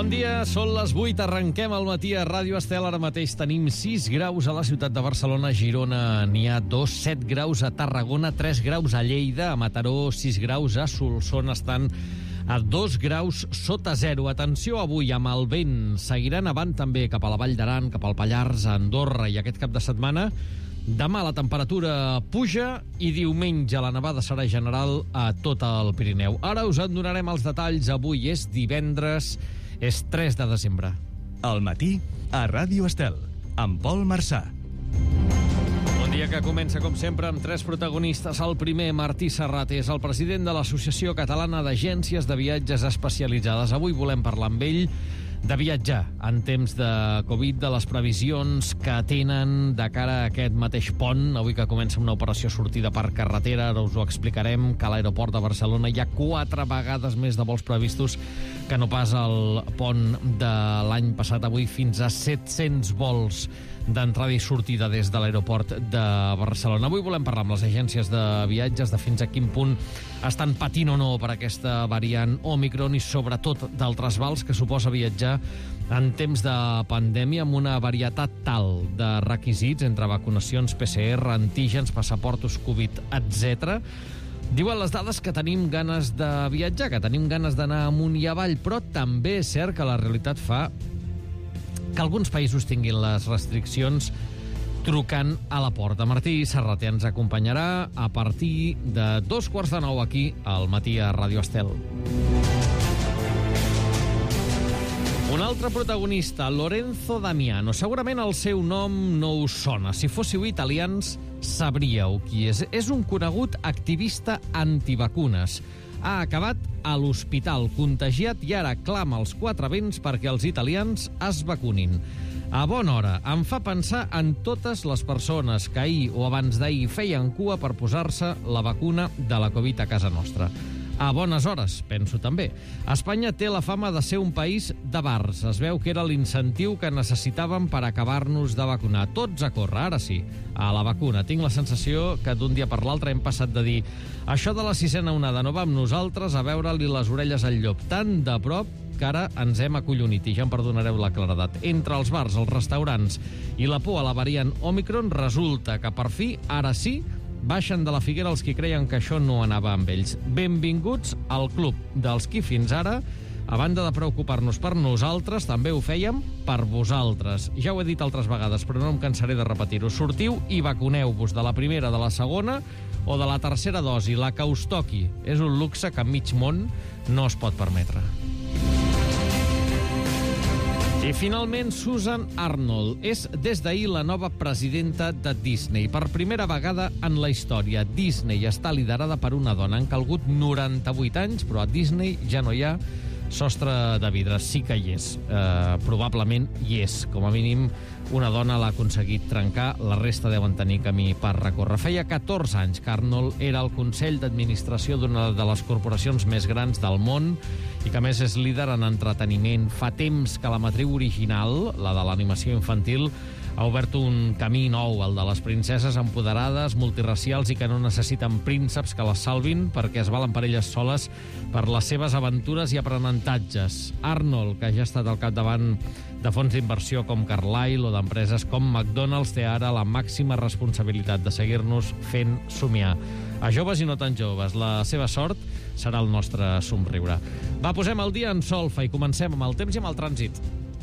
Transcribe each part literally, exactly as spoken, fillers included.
Bon dia, són les vuit, arrenquem al matí a Ràdio Estel. Ara mateix tenim sis graus a la ciutat de Barcelona, a Girona n'hi ha dos, set graus a Tarragona, tres graus a Lleida, a Mataró, sis graus a Solsona, estan a dos graus sota zero. Atenció avui amb el vent, seguirà nevant també cap a la Vall d'Aran, cap al Pallars, a Andorra, i aquest cap de setmana demà la temperatura puja i diumenge la nevada serà general a tot el Pirineu. Ara us en donarem els detalls. Avui és divendres, és tres de desembre. Al matí, a Ràdio Estel, amb Pol Marsà. Bon dia, que comença, com sempre, amb tres protagonistes. El primer, Martí Serrat, és el president de l'Associació Catalana d'Agències de Viatges Especialitzades. Avui volem parlar amb ell de viatjar en temps de Covid, de les previsions que tenen de cara a aquest mateix pont. Avui que comença una operació sortida per carretera, ara us ho explicarem, que a l'aeroport de Barcelona hi ha quatre vegades més de vols previstos que no pas el pont de l'any passat. Avui fins a set-cents vols d'entrada i sortida des de l'aeroport de Barcelona. Avui volem parlar amb les agències de viatges de fins a quin punt estan patint o no per aquesta variant Òmicron i sobretot del trasbals que suposa viatjar en temps de pandèmia amb una varietat tal de requisits entre vacunacions, P C R, antígens, passaportos Covid, etcètera. Diuen les dades que tenim ganes de viatjar, que tenim ganes d'anar amunt i avall, però també és cert que la realitat fa que alguns països tinguin les restriccions trucant a la porta. Martí Serrat ens acompanyarà a partir de dos quarts de nou aquí al matí a Ràdio Estel. Un altre protagonista, Lorenzo Damiano. Segurament el seu nom no us sona. Si fóssiu italians, sabríeu qui és. És un conegut activista antivacunes. Ha acabat a l'hospital contagiat i ara clama als quatre vents perquè els italians es vacunin. A bona hora, em fa pensar en totes les persones que ahir o abans d'ahir feien cua per posar-se la vacuna de la Covid a casa nostra. A bones hores, penso també. Espanya té la fama de ser un país de bars. Es veu que era l'incentiu que necessitàvem per acabar-nos de vacunar. Tots a córrer, ara sí, a la vacuna. Tinc la sensació que d'un dia per l'altre hem passat de dir això de la sisena onada no va amb nosaltres a veure-li les orelles al llop tan de prop que ara ens hem acollonit, i ja em perdonareu la claredat. Entre els bars, els restaurants i la por a la variant Òmicron, resulta que per fi, ara sí, baixen de la figuera els qui creien que això no anava amb ells. Benvinguts al club dels qui fins ara, a banda de preocupar-nos per nosaltres, també ho fèiem per vosaltres. Ja ho he dit altres vegades, però no em cansaré de repetir-ho. Sortiu i vacuneu-vos de la primera, de la segona o de la tercera dosi, la que us toqui. És un luxe que mig món no es pot permetre. I finalment, Susan Arnold és des d'ahir la nova presidenta de Disney. Per primera vegada en la història, Disney està liderada per una dona. Han calgut noranta-vuit anys, però a Disney ja no hi ha sostre de vidre. Sí que hi és. Eh, probablement hi és. Com a mínim, una dona l'ha aconseguit trencar, la resta deuen tenir camí per recórrer. Feia catorze anys que Arnold era al Consell d'Administració d'una de les corporacions més grans del món i que a més és líder en entreteniment. Fa temps que la matriu original, la de l'animació infantil, ha obert un camí nou, el de les princeses empoderades, multiracials i que no necessiten prínceps que les salvin perquè es valen per elles soles per les seves aventures i aprenentatges. Arnold, que ja ha estat al capdavant de fons d'inversió com Carlyle o d'empreses com McDonald's, té ara la màxima responsabilitat de seguir-nos fent somiar. A joves i no tan joves, la seva sort serà el nostre somriure. Va, posem el dia en solfa i comencem amb el temps i amb el trànsit.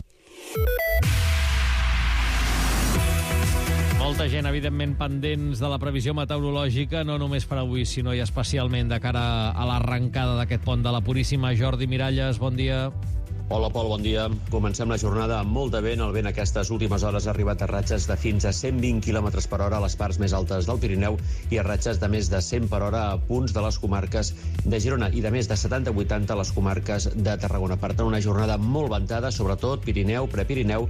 Molta gent, evidentment, pendents de la previsió meteorològica, no només per avui, sinó i especialment de cara a l'arrencada d'aquest pont de la Puríssima. Jordi Miralles, bon dia. Hola, Pol, bon dia. Comencem la jornada amb molt de vent. El vent aquestes últimes hores ha arribat a ratxes de fins a cent vint quilòmetres per hora a les parts més altes del Pirineu i a ratxes de més de cent per hora a punts de les comarques de Girona i de més de setanta a vuitanta a les comarques de Tarragona. Per tant, una jornada molt ventada, sobretot Pirineu, Prepirineu,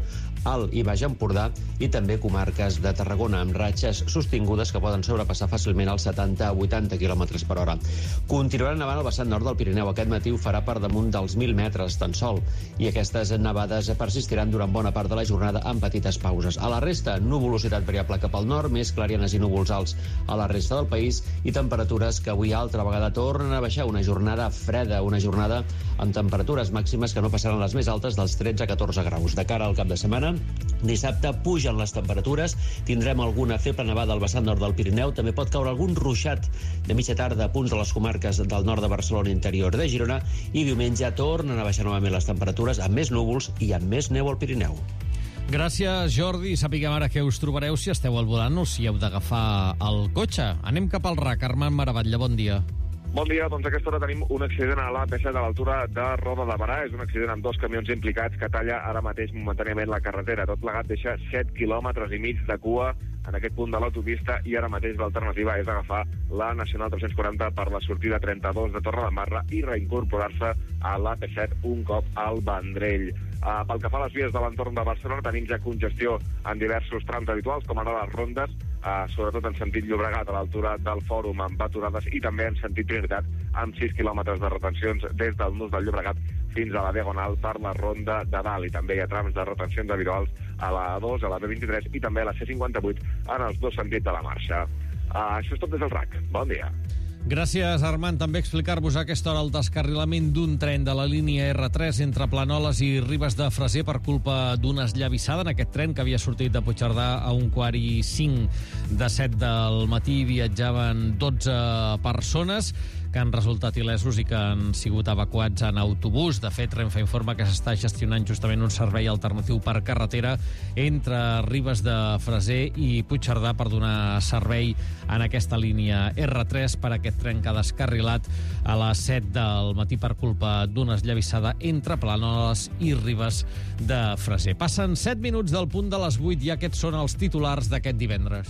Alt i Baix Empordà i també comarques de Tarragona, amb ratxes sostingudes que poden sobrepassar fàcilment els setanta a vuitanta quilòmetres per hora. Continuarà nevant al vessant nord del Pirineu. Aquest matí ho farà per damunt dels mil metres tan sol, i aquestes nevades persistiran durant bona part de la jornada amb petites pauses. A la resta, nuvolositat variable cap al nord, més clarianes i núvols alts a la resta del país i temperatures que avui altra vegada tornen a baixar. Una jornada freda, una jornada amb temperatures màximes que no passaran les més altes dels tretze a catorze graus. De cara al cap de setmana, dissabte pugen les temperatures, tindrem alguna feble nevada al vessant nord del Pirineu, també pot caure algun ruixat de mitja tarda a punts de les comarques del nord de Barcelona, interior de Girona, i diumenge tornen a baixar novament les temperatures amb més núvols i amb més neu al Pirineu. Gràcies, Jordi. Sapiguem ara què us trobareu si esteu al volant o si heu d'agafar el cotxe. Anem cap al R A C. Armand Maravatlla, bon dia. Bon dia, doncs a aquesta hora tenim un accident a l'A P set a l'altura de Roda de Berà. És un accident amb dos camions implicats que talla ara mateix momentàniament la carretera. Tot plegat deixa set quilòmetres i mig de cua en aquest punt de l'autopista i ara mateix l'alternativa és agafar la Nacional tres-cents quaranta per la sortida trenta-dos de Torredembarra i reincorporar-se a l'A P set un cop al Vendrell. Uh, pel que fa a les vies de l'entorn de Barcelona, tenim ja congestió en diversos trams habituals, com ara les rondes, uh, sobretot en sentit Llobregat, a l'altura del Fòrum, amb aturades, i també en sentit Trinitat, amb sis quilòmetres de retencions des del nus del Llobregat fins a la Diagonal per la Ronda de Dalt. I també hi ha trams de retencions habituals a la A dos, a la B vint-i-tres i també a la C cinquanta-vuit en els dos sentits de la marxa. Uh, això és tot des del R A C. Bon dia. Gràcies, Armand. També explicar-vos a aquesta hora el descarrilament d'un tren de la línia R tres entre Planoles i Ribes de Freser per culpa d'una esllavissada en aquest tren que havia sortit de Puigcerdà a un quart i cinc de set del matí. Viatjaven dotze persones que han resultat il·lesos i que han sigut evacuats en autobús. De fet, Renfe informa que s'està gestionant justament un servei alternatiu per carretera entre Ribes de Freser i Puigcerdà per donar servei en aquesta línia R tres per aquest tren que ha descarrilat a les set del matí per culpa d'una esllavissada entre Planoles i Ribes de Freser. Passen set minuts del punt de les vuit i aquests són els titulars d'aquest divendres.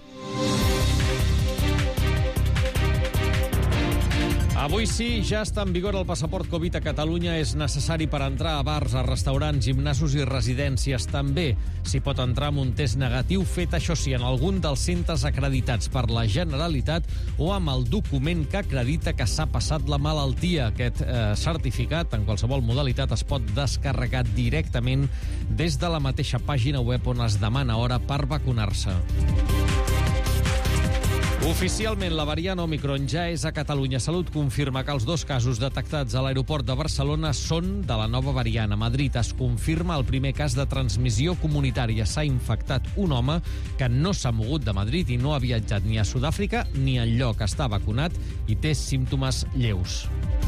Avui sí, ja està en vigor el passaport Covid a Catalunya. És necessari per entrar a bars, a restaurants, gimnasos i residències. També s'hi pot entrar amb un test negatiu fet, això sí, en algun dels centres acreditats per la Generalitat o amb el document que acredita que s'ha passat la malaltia. Aquest eh, certificat, en qualsevol modalitat, es pot descarregar directament des de la mateixa pàgina web on es demana hora per vacunar-se. Oficialment, la variant Òmicron ja és a Catalunya. Salut confirma que els dos casos detectats a l'aeroport de Barcelona són de la nova variant. A Madrid es confirma el primer cas de transmissió comunitària. S'ha infectat un home que no s'ha mogut de Madrid i no ha viatjat ni a Sud-àfrica ni enlloc. Està vacunat i té símptomes lleus.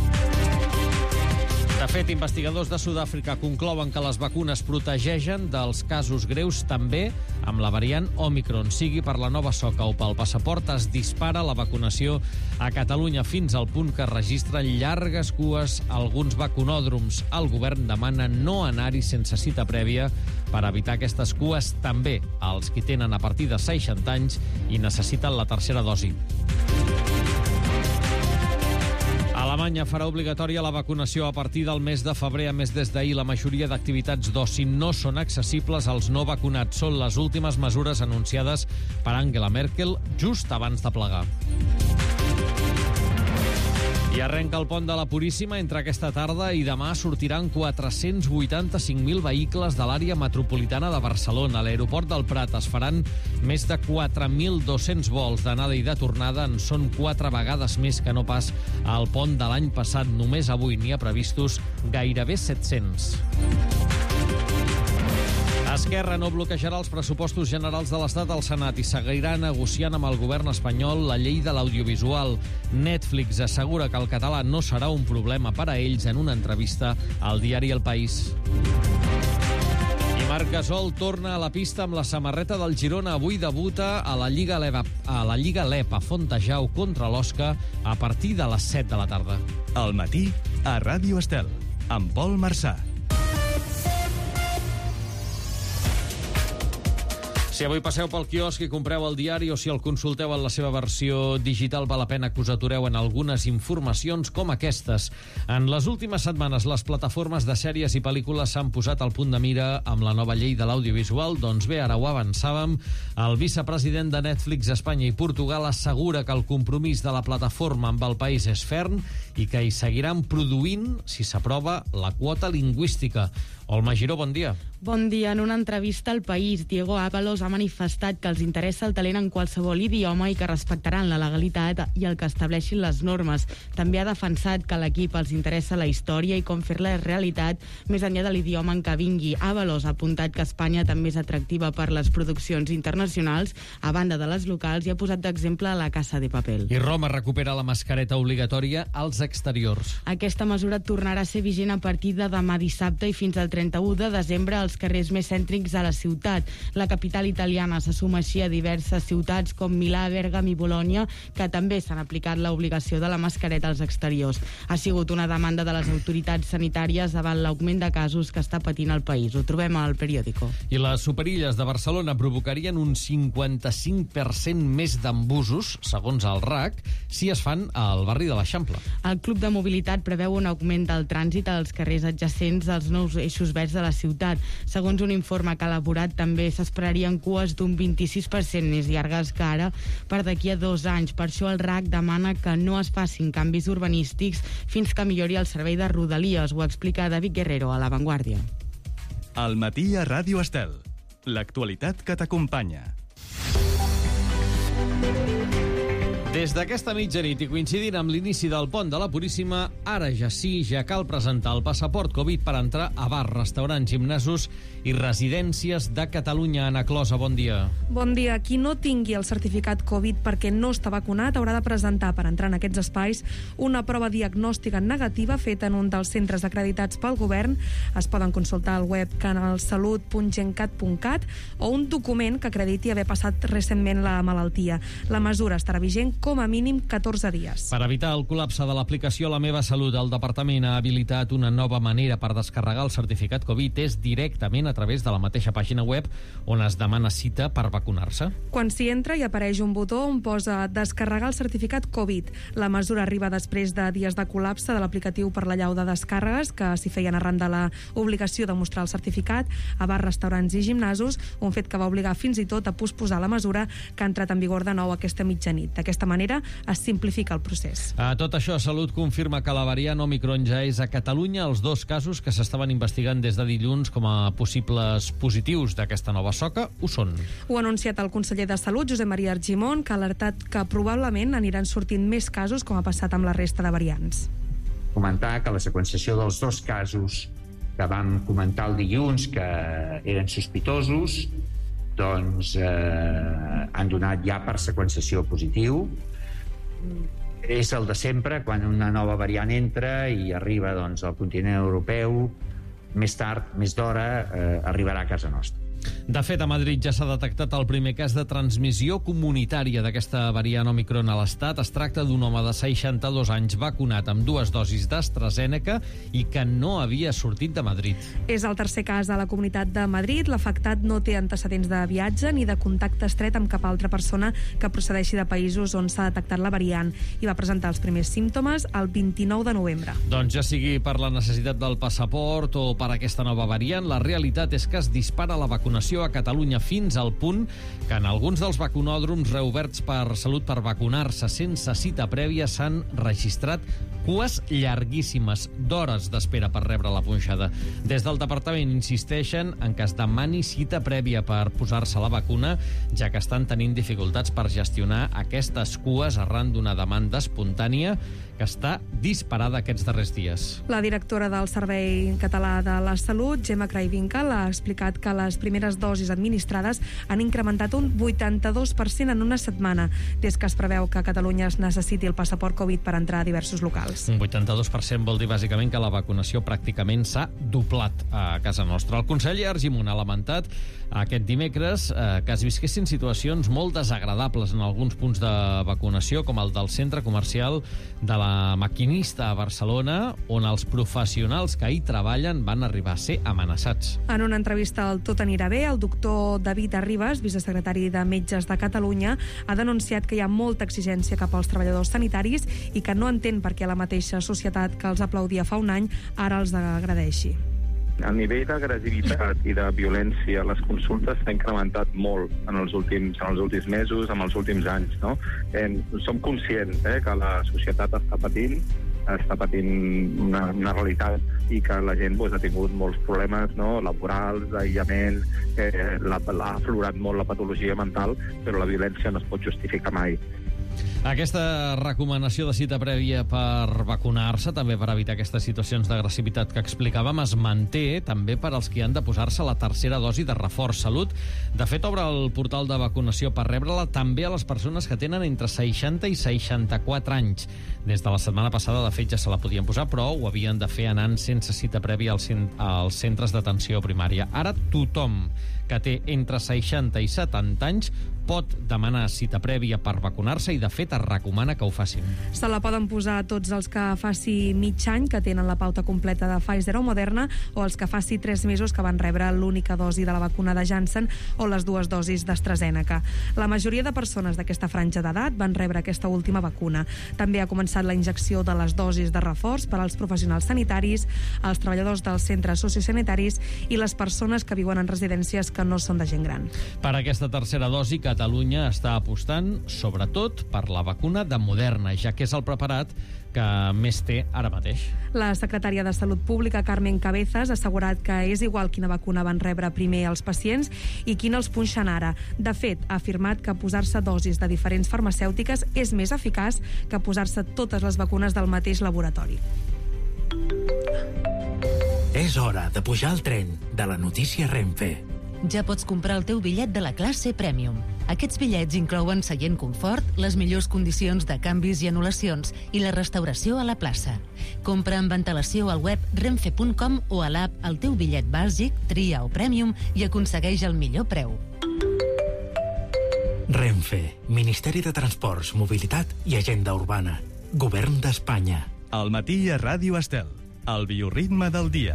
De fet, investigadors de Sud-àfrica conclouen que les vacunes protegeixen dels casos greus també amb la variant Òmicron. Sigui per la nova soca o pel passaport, es dispara la vacunació a Catalunya fins al punt que registren llargues cues a alguns vacunòdroms. El govern demana no anar-hi sense cita prèvia per evitar aquestes cues també als qui tenen a partir de seixanta anys i necessiten la tercera dosi. Alemanya farà obligatòria la vacunació a partir del mes de febrer. A més, des d'ahir, la majoria d'activitats d'oci no són accessibles als no vacunats. Són les últimes mesures anunciades per Angela Merkel just abans de plegar. I arrenca el pont de la Puríssima. Entre aquesta tarda i demà sortiran quatre-cents vuitanta-cinc mil vehicles de l'àrea metropolitana de Barcelona. A l'aeroport del Prat es faran més de quatre mil dos-cents vols d'anada i de tornada. En són quatre vegades més que no pas al pont de l'any passat. Només avui n'hi ha previstos gairebé set-cents. Esquerra no bloquejarà els pressupostos generals de l'Estat al Senat i seguirà negociant amb el govern espanyol la llei de l'audiovisual. Netflix assegura que el català no serà un problema per a ells en una entrevista al diari El País. I Marc Gasol torna a la pista amb la samarreta del Girona. Avui debuta a la Lliga L E P a, la Lliga L E P a Fontejau contra l'Osca a partir de les set de la tarda. Al matí, a Ràdio Estel, amb Pol Marçà. Si avui passeu pel quiosc i compreu el diari o si el consulteu en la seva versió digital, val la pena que us atureu en algunes informacions com aquestes. En les últimes setmanes, les plataformes de sèries i pel·lícules s'han posat al punt de mira amb la nova llei de l'audiovisual. Doncs bé, ara ho avançàvem. El vicepresident de Netflix Espanya i Portugal assegura que el compromís de la plataforma amb el país és ferm i que hi seguiran produint, si s'aprova, la quota lingüística. Olma Giró, bon dia. Bon dia. En una entrevista al País, Diego Ábalos ha manifestat que els interessa el talent en qualsevol idioma i que respectaran la legalitat i el que estableixin les normes. També ha defensat que a l'equip els interessa la història i com fer-la realitat més enllà de l'idioma en què vingui. Ábalos ha apuntat que Espanya també és atractiva per les produccions internacionals, a banda de les locals, i ha posat d'exemple La Casa de Papel. I Roma recupera la mascareta obligatòria als exteriors. Aquesta mesura tornarà a ser vigent a partir de demà dissabte i fins al trenta-u de desembre als carrers més cèntrics de la ciutat. La capital italiana se suma així a diverses ciutats com Milà, Bèrgam i Bolònia, que també s'han aplicat l'obligació de la mascareta als exteriors. Ha sigut una demanda de les autoritats sanitàries davant l'augment de casos que està patint el país. Ho trobem al Periódico. I les superilles de Barcelona provocarien un cinquanta-cinc per cent més d'embussos, segons el R A C, si es fan al barri de l'Eixample. El Club de Mobilitat preveu un augment del trànsit als carrers adjacents als nous eixos verds de la ciutat. Segons un informe que ha elaborat, també s'esperarien cues d'un vint-i-sis per cent més llargues que ara per d'aquí a dos anys. Per això el R A C demana que no es facin canvis urbanístics fins que millori el servei de Rodalies. Ho explica David Guerrero a La Vanguardia. Al matí a Ràdio Estel. L'actualitat que t'acompanya. Des d'aquesta mitjanit i coincidint amb l'inici del pont de la Puríssima, ara ja sí, ja cal presentar el passaport Covid per entrar a bars, restaurants, gimnasos i residències de Catalunya. Ana Closa, bon dia. Bon dia. Qui no tingui el certificat Covid perquè no està vacunat haurà de presentar per entrar en aquests espais una prova diagnòstica negativa feta en un dels centres acreditats pel govern. Es poden consultar al web canalsalut punt gencat punt cat o un document que acrediti haver passat recentment la malaltia. La mesura estarà vigent com a mínim catorze dies. Per evitar el col·lapse de l'aplicació La Meva Salut, el Departament ha habilitat una nova manera per descarregar el certificat Covid. És directament a través de la mateixa pàgina web on es demana cita per vacunar-se. Quan s'hi entra hi apareix un botó on posa descarregar el certificat Covid. La mesura arriba després de dies de col·lapse de l'aplicatiu per l'allau de descàrregues que s'hi feien arran de l'obligació de mostrar el certificat a bars, restaurants i gimnasos, un fet que va obligar fins i tot a posposar la mesura que ha entrat en vigor de nou aquesta mitjanit. D'aquesta manera es simplifica el procés. A tot això, Salut confirma que la variant Omicron ja és a Catalunya. Els dos casos que s'estaven investigant des de dilluns com a possibles positius d'aquesta nova soca ho són. Ho ha anunciat el conseller de Salut, Josep Maria Argimon, que ha alertat que probablement aniran sortint més casos com ha passat amb la resta de variants. Comentar que la seqüenciació dels dos casos que vam comentar el dilluns que eren sospitosos doncs eh, han donat ja per seqüenciació positiu. És el de sempre, quan una nova variant entra i arriba doncs, al continent europeu, més tard, més d'hora, eh, arribarà a casa nostra. De fet, a Madrid ja s'ha detectat el primer cas de transmissió comunitària d'aquesta variant Omicron a l'Estat. Es tracta d'un home de seixanta-dos anys vacunat amb dues dosis d'AstraZeneca i que no havia sortit de Madrid. És el tercer cas a la Comunitat de Madrid. L'afectat no té antecedents de viatge ni de contacte estret amb cap altra persona que procedeixi de països on s'ha detectat la variant i va presentar els primers símptomes el vint-i-nou de novembre. Doncs ja sigui per la necessitat del passaport o per aquesta nova variant, la realitat és que es dispara la vacunació a Catalunya fins al punt que en alguns dels vacunòdroms reoberts per Salut per vacunar-se sense cita prèvia s'han registrat cues llarguíssimes d'hores d'espera per rebre la punxada. Des del departament insisteixen en que es demani cita prèvia per posar-se la vacuna, ja que estan tenint dificultats per gestionar aquestes cues arran d'una demanda espontània que està disparada aquests darrers dies. La directora del Servei Català de la Salut, Gemma Craywinckel, ha explicat que les primeres dosis administrades han incrementat un vuitanta-dos per cent en una setmana, des que es preveu que a Catalunya es necessiti el passaport Covid per entrar a diversos locals. Un vuitanta-dos per cent vol dir bàsicament que la vacunació pràcticament s'ha doblat a casa nostra. El conseller Argimon ha lamentat aquest dimecres eh, que es visquessin situacions molt desagradables en alguns punts de vacunació, com el del centre comercial de la Maquinista a Barcelona, on els professionals que hi treballen van arribar a ser amenaçats. En una entrevista al Tot anirà bé, B, el doctor David Arribas, vicesecretari de Metges de Catalunya, ha denunciat que hi ha molta exigència cap als treballadors sanitaris i que no entén per què la mateixa societat que els aplaudia fa un any ara els agradeixi. El nivell d'agressivitat i de violència a les consultes s'ha incrementat molt en els últims, en els últims mesos, en els últims anys. No? Eh, som conscients eh, que la societat està patint, està patint una, una realitat i que la gent pues, ha tingut molts problemes no? laborals, d'aïllament, eh, la, ha aflorat molt la patologia mental, però la violència no es pot justificar mai. Aquesta recomanació de cita prèvia per vacunar-se, també per evitar aquestes situacions d'agressivitat que explicàvem, es manté també per als que han de posar-se la tercera dosi de reforç salut. De fet, obre el portal de vacunació per rebre-la també a les persones que tenen entre seixanta i seixanta-quatre anys. Des de la setmana passada, de fet, ja se la podien posar, però ho havien de fer anant sense cita prèvia als, als centres d'atenció primària. Ara tothom que té entre seixanta i setanta anys pot demanar cita prèvia per vacunar-se i, de fet, es recomana que ho facin. Se la poden posar tots els que faci mig any que tenen la pauta completa de Pfizer o Moderna o els que faci tres mesos que van rebre l'única dosi de la vacuna de Janssen o les dues dosis d'AstraZeneca. La majoria de persones d'aquesta franja d'edat van rebre aquesta última vacuna. També ha començat la injecció de les dosis de reforç per als professionals sanitaris, els treballadors dels centres sociosanitaris i les persones que viuen en residències que no són de gent gran. Per aquesta tercera dosi, Catalunya està apostant, sobretot, per la vacuna de Moderna, ja que és el preparat que més té ara mateix. La secretària de Salut Pública, Carmen Cabezas, ha assegurat que és igual quina vacuna van rebre primer els pacients i quina els punxen ara. De fet, ha afirmat que posar-se dosis de diferents farmacèutiques és més eficaç que posar-se totes les vacunes del mateix laboratori. És hora de pujar al tren de la notícia Renfe. Ja pots comprar el teu bitllet de la classe Premium. Aquests bitllets inclouen seient confort, les millors condicions de canvis i anul·lacions i la restauració a la plaça. Compra amb antelació al web renfe punt com o a l'app El teu bitllet bàsic, tria o Premium i aconsegueix el millor preu. Renfe, Ministeri de Transports, Mobilitat i Agenda Urbana. Govern d'Espanya. Al matí a Ràdio Estel. El bioritme del dia.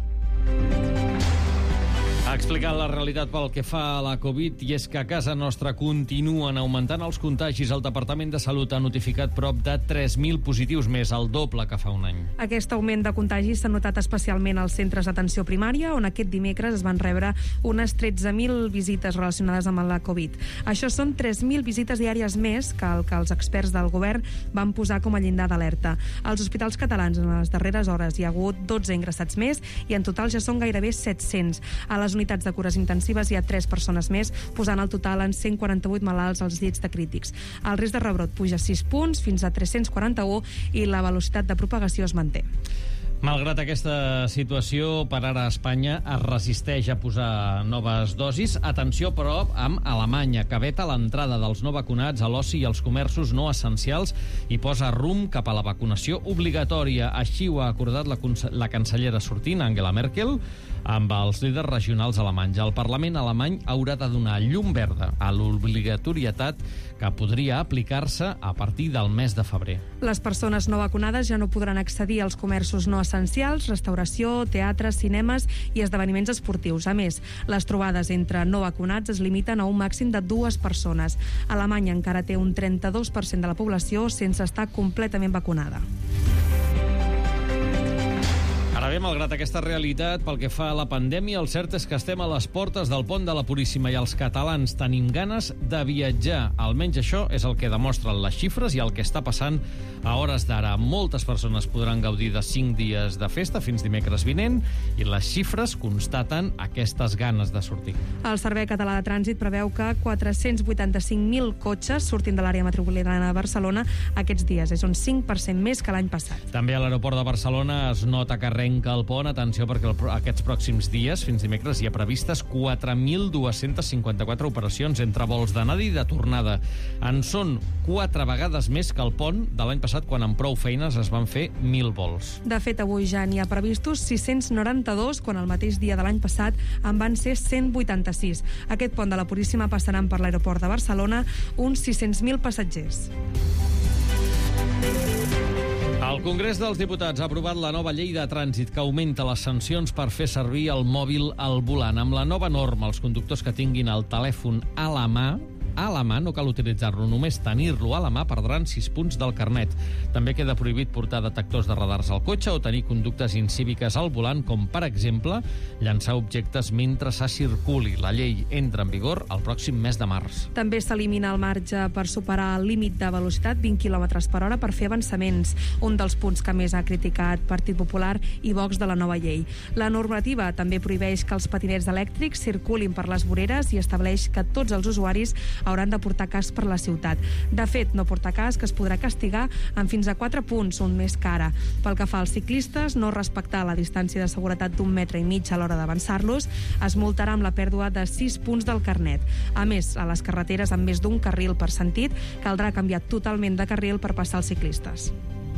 Ha explicat la realitat pel que fa a la Covid i és que a casa nostra continuen augmentant els contagis. El Departament de Salut ha notificat prop de tres mil positius més, el doble que fa un any. Aquest augment de contagis s'ha notat especialment als centres d'atenció primària, on aquest dimecres es van rebre unes tretze mil visites relacionades amb la Covid. Això són tres mil visites diàries més que el que els experts del govern van posar com a llindar d'alerta. Als hospitals catalans en les darreres hores hi ha hagut dotze ingressats més i en total ja són gairebé set-cents. A les unitats de cures intensives hi ha tres persones més, posant el total en cent quaranta-vuit malalts als llits de crítics. El risc de rebrot puja sis punts, fins a tres-cents quaranta-u, i la velocitat de propagació es manté. Malgrat aquesta situació, per ara Espanya es resisteix a posar noves dosis. Atenció, però, amb Alemanya, que veta l'entrada dels no vacunats a l'oci i als comerços no essencials i posa rumb cap a la vacunació obligatòria. Així ho ha acordat la, la cancellera sortint, Angela Merkel, amb els líders regionals alemanys. El Parlament alemany haurà de donar llum verda a l'obligatorietat que podria aplicar-se a partir del mes de febrer. Les persones no vacunades ja no podran accedir als comerços no essencials, restauració, teatres, cinemes i esdeveniments esportius. A més, les trobades entre no vacunats es limiten a un màxim de dues persones. Alemanya encara té un trenta-dos per cent de la població sense estar completament vacunada. Ara bé, malgrat aquesta realitat, pel que fa a la pandèmia, el cert és que estem a les portes del pont de la Puríssima i els catalans tenim ganes de viatjar. Almenys això és el que demostren les xifres i el que està passant a hores d'ara. Moltes persones podran gaudir de cinc dies de festa fins dimecres vinent i les xifres constaten aquestes ganes de sortir. El Servei Català de Trànsit preveu que quatre-cents vuitanta-cinc mil cotxes surtin de l'àrea metropolitana de Barcelona aquests dies. És un cinc per cent més que l'any passat. També a l'aeroport de Barcelona es nota que arrenca el pont. Atenció, perquè el, aquests pròxims dies, fins dimecres, hi ha previstes quatre mil dos-cents cinquanta-quatre operacions entre vols d'anada i de tornada. En són quatre vegades més que el pont de l'any passat, quan amb prou feines es van fer mil vols. De fet, avui ja n'hi ha previstos sis-cents noranta-dos, quan el mateix dia de l'any passat en van ser cent vuitanta-sis. Aquest pont de la Puríssima passaran per l'aeroport de Barcelona uns sis-cents mil passatgers. El El Congrés dels Diputats ha aprovat la nova llei de trànsit que augmenta les sancions per fer servir el mòbil al volant. Amb la nova norma, els conductors que tinguin el telèfon a la mà a la mà, no cal utilitzar-lo, només tenir-lo a la mà perdran sis punts del carnet. També queda prohibit portar detectors de radars al cotxe o tenir conductes incíviques al volant, com, per exemple, llançar objectes mentre se circuli. La llei entra en vigor el pròxim mes de març. També s'elimina el marge per superar el límit de velocitat, vint quilòmetres per hora, per fer avançaments, un dels punts que més ha criticat Partit Popular i Vox de la nova llei. La normativa també prohibeix que els patinets elèctrics circulin per les voreres i estableix que tots els usuaris hauran de portar casc per la ciutat. De fet, no portar casc es podrà castigar amb fins a quatre punts, un més cara. Pel que fa als ciclistes, no respectar la distància de seguretat d'un metre i mig a l'hora d'avançar-los es multarà amb la pèrdua de sis punts del carnet. A més, a les carreteres amb més d'un carril per sentit, caldrà canviar totalment de carril per passar els ciclistes.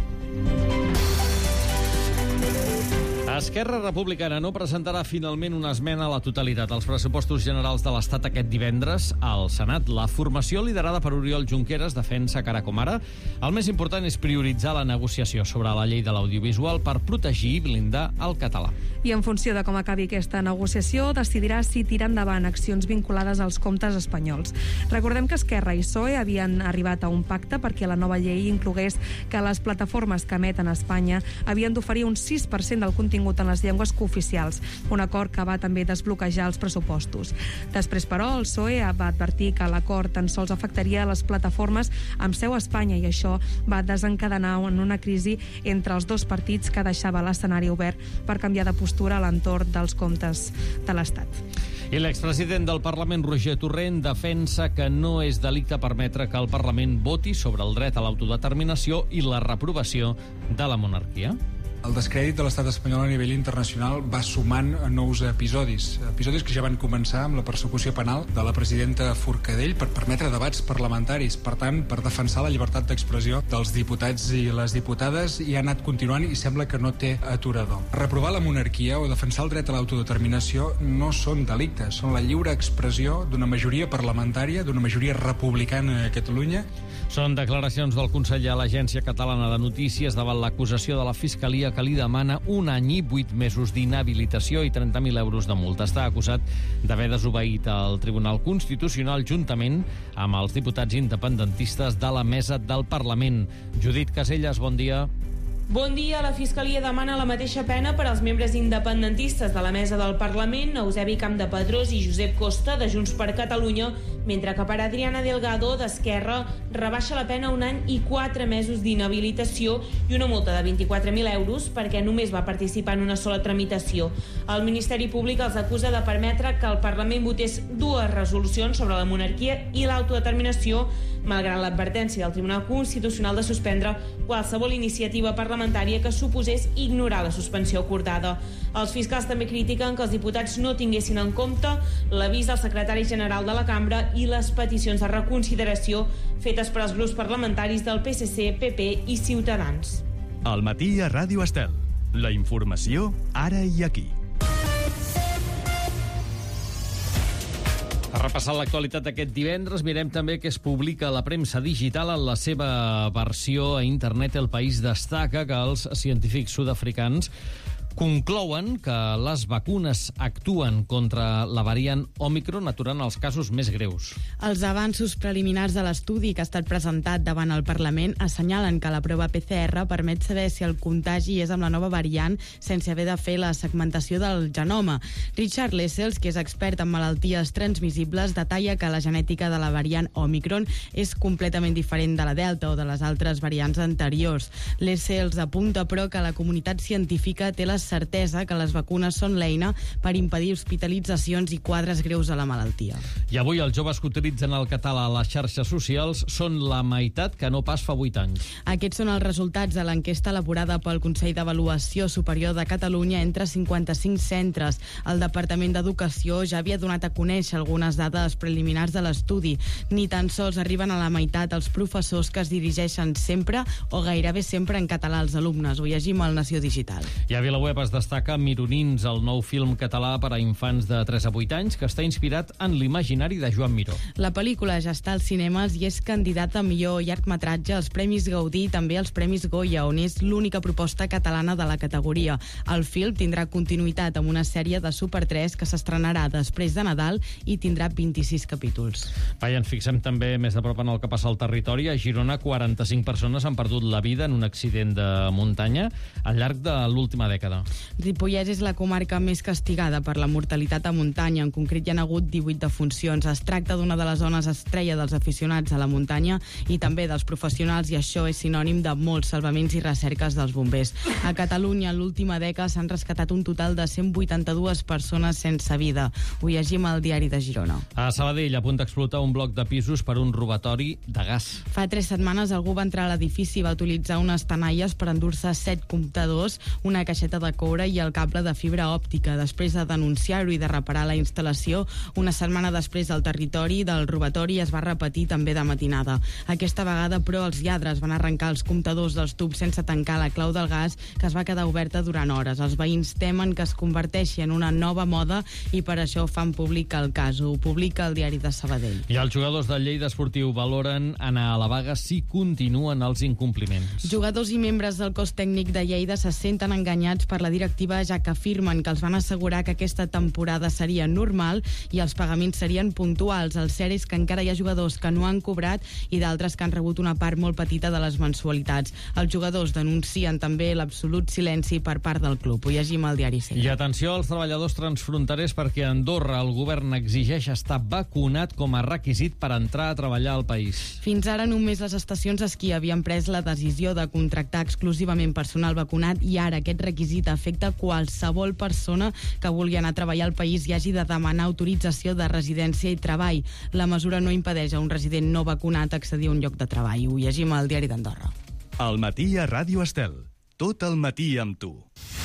Esquerra Republicana no presentarà finalment una esmena a la totalitat als pressupostos generals de l'Estat aquest divendres al Senat. La formació liderada per Oriol Junqueras defensa que ara com ara el més important és prioritzar la negociació sobre la llei de l'audiovisual per protegir i blindar el català. I en funció de com acabi aquesta negociació, decidirà si tirar endavant accions vinculades als comptes espanyols. Recordem que Esquerra i P S O E havien arribat a un pacte perquè la nova llei inclogués que les plataformes que emeten a Espanya havien d'oferir un sis per cent del contingut en les llengües cooficials, un acord que va també desbloquejar els pressupostos. Després, però, el P S O E va advertir que l'acord tan sols afectaria les plataformes amb seu a Espanya i això va desencadenar en una crisi entre els dos partits que deixava l'escenari obert per canviar de postura a l'entorn dels comptes de l'Estat. I l'expresident del Parlament, Roger Torrent, defensa que no és delicte permetre que el Parlament voti sobre el dret a l'autodeterminació i la reprovació de la monarquia. El descrèdit de l'estat espanyol a nivell internacional va sumant nous episodis. Episodis que ja van començar amb la persecució penal de la presidenta Forcadell per permetre debats parlamentaris. Per tant, per defensar la llibertat d'expressió dels diputats i les diputades, i ha anat continuant i sembla que no té aturador. Reprovar la monarquia o defensar el dret a l'autodeterminació no són delictes, són la lliure expressió d'una majoria parlamentària, d'una majoria republicana a Catalunya. Són declaracions del conseller a l'Agència Catalana de Notícies davant l'acusació de la Fiscalia que li demana un any i vuit mesos d'inhabilitació i trenta mil euros de multa. Està acusat d'haver desobeït al Tribunal Constitucional juntament amb els diputats independentistes de la mesa del Parlament. Judit Caselles, bon dia. Bon dia. La Fiscalia demana la mateixa pena per als membres independentistes de la mesa del Parlament, Eusebi Campdepadrós i Josep Costa, de Junts per Catalunya, mentre que per Adriana Delgado, d'Esquerra, rebaixa la pena un any i quatre mesos d'inhabilitació i una multa de vint-i-quatre mil euros perquè només va participar en una sola tramitació. El Ministeri Públic els acusa de permetre que el Parlament votés dues resolucions sobre la monarquia i l'autodeterminació, malgrat l'advertència del Tribunal Constitucional de suspendre qualsevol iniciativa parlamentària que suposés ignorar la suspensió acordada. Els fiscals també critiquen que els diputats no tinguessin en compte l'avís del secretari general de la Cambra i les peticions de reconsideració fetes per als grups parlamentaris del P S C, P P i Ciutadans. Al matí a Ràdio Estel. La informació ara i aquí. Repassant l'actualitat d'aquest divendres, mirem també que es publica a la premsa digital en la seva versió a internet. El País destaca que els científics sud-africans conclouen que les vacunes actuen contra la variant Òmicron, aturant els casos més greus. Els avanços preliminars de l'estudi que ha estat presentat davant el Parlament assenyalen que la prova P C R permet saber si el contagi és amb la nova variant sense haver de fer la segmentació del genoma. Richard Lessels, que és expert en malalties transmissibles, detalla que la genètica de la variant Òmicron és completament diferent de la Delta o de les altres variants anteriors. Lessels apunta, però, que la comunitat científica té la certesa que les vacunes són l'eina per impedir hospitalitzacions i quadres greus de la malaltia. I avui els joves que utilitzen el català a les xarxes socials són la meitat que no pas fa vuit anys. Aquests són els resultats de l'enquesta elaborada pel Consell d'Avaluació Superior de Catalunya entre cinquanta-cinc centres. El Departament d'Educació ja havia donat a conèixer algunes dades preliminars de l'estudi. Ni tan sols arriben a la meitat els professors que es dirigeixen sempre o gairebé sempre en català als alumnes. Ho llegim al Nació Digital. I a VilaWeb web es destaca Mironins, el nou film català per a infants de tres a vuit anys, que està inspirat en l'imaginari de Joan Miró. La pel·lícula ja està als cinemes i és candidata a millor llargmetratge als Premis Gaudí i també als Premis Goya, on és l'única proposta catalana de la categoria. El film tindrà continuïtat amb una sèrie de Super tres que s'estrenarà després de Nadal i tindrà vint-i-sis capítols. Va, i ens fixem també més de prop en el que passa al territori. A Girona, quaranta-cinc persones han perdut la vida en un accident de muntanya al llarg de l'última dècada. Ripollès és la comarca més castigada per la mortalitat a muntanya. En concret, hi ha hagut divuit defuncions. Es tracta d'una de les zones estrella dels aficionats a la muntanya i també dels professionals, i això és sinònim de molts salvaments i recerques dels bombers. A Catalunya, en l'última dècada, s'han rescatat un total de cent vuitanta-dues persones sense vida. Ho llegim al Diari de Girona. A Sabadell, a punt d'explotar un bloc de pisos per un robatori de gas. Fa tres setmanes algú va entrar a l'edifici i va utilitzar unes tenalles per endur-se set comptadors, una caixeta de coure i el cable de fibra òptica. Després de denunciar-ho i de reparar la instal·lació, una setmana després del territori del robatori es va repetir també de matinada. Aquesta vegada, però, els lladres van arrencar els comptadors dels tubs sense tancar la clau del gas, que es va quedar oberta durant hores. Els veïns temen que es converteixi en una nova moda i per això fan públic el cas. Ho publica el Diari de Sabadell. I els jugadors del Lleida Esportiu valoren anar a la vaga si continuen els incompliments. Jugadors i membres del cos tècnic de Lleida se senten enganyats per la directiva, ja que afirmen que els van assegurar que aquesta temporada seria normal i els pagaments serien puntuals. El cert és que encara hi ha jugadors que no han cobrat i d'altres que han rebut una part molt petita de les mensualitats. Els jugadors denuncien també l'absolut silenci per part del club. Ho llegim al Diari C. I atenció als treballadors transfronterers, perquè a Andorra el govern exigeix estar vacunat com a requisit per entrar a treballar al país. Fins ara només les estacions d'esquí havien pres la decisió de contractar exclusivament personal vacunat i ara aquest requisit afecta qualsevol persona que vulgui anar a treballar al país i hagi de demanar autorització de residència i treball. La mesura no impedeix a un resident no vacunat accedir a un lloc de treball. Ho llegim al Diari d'Andorra. Al matí a Ràdio Estel. Tot el matí amb tu.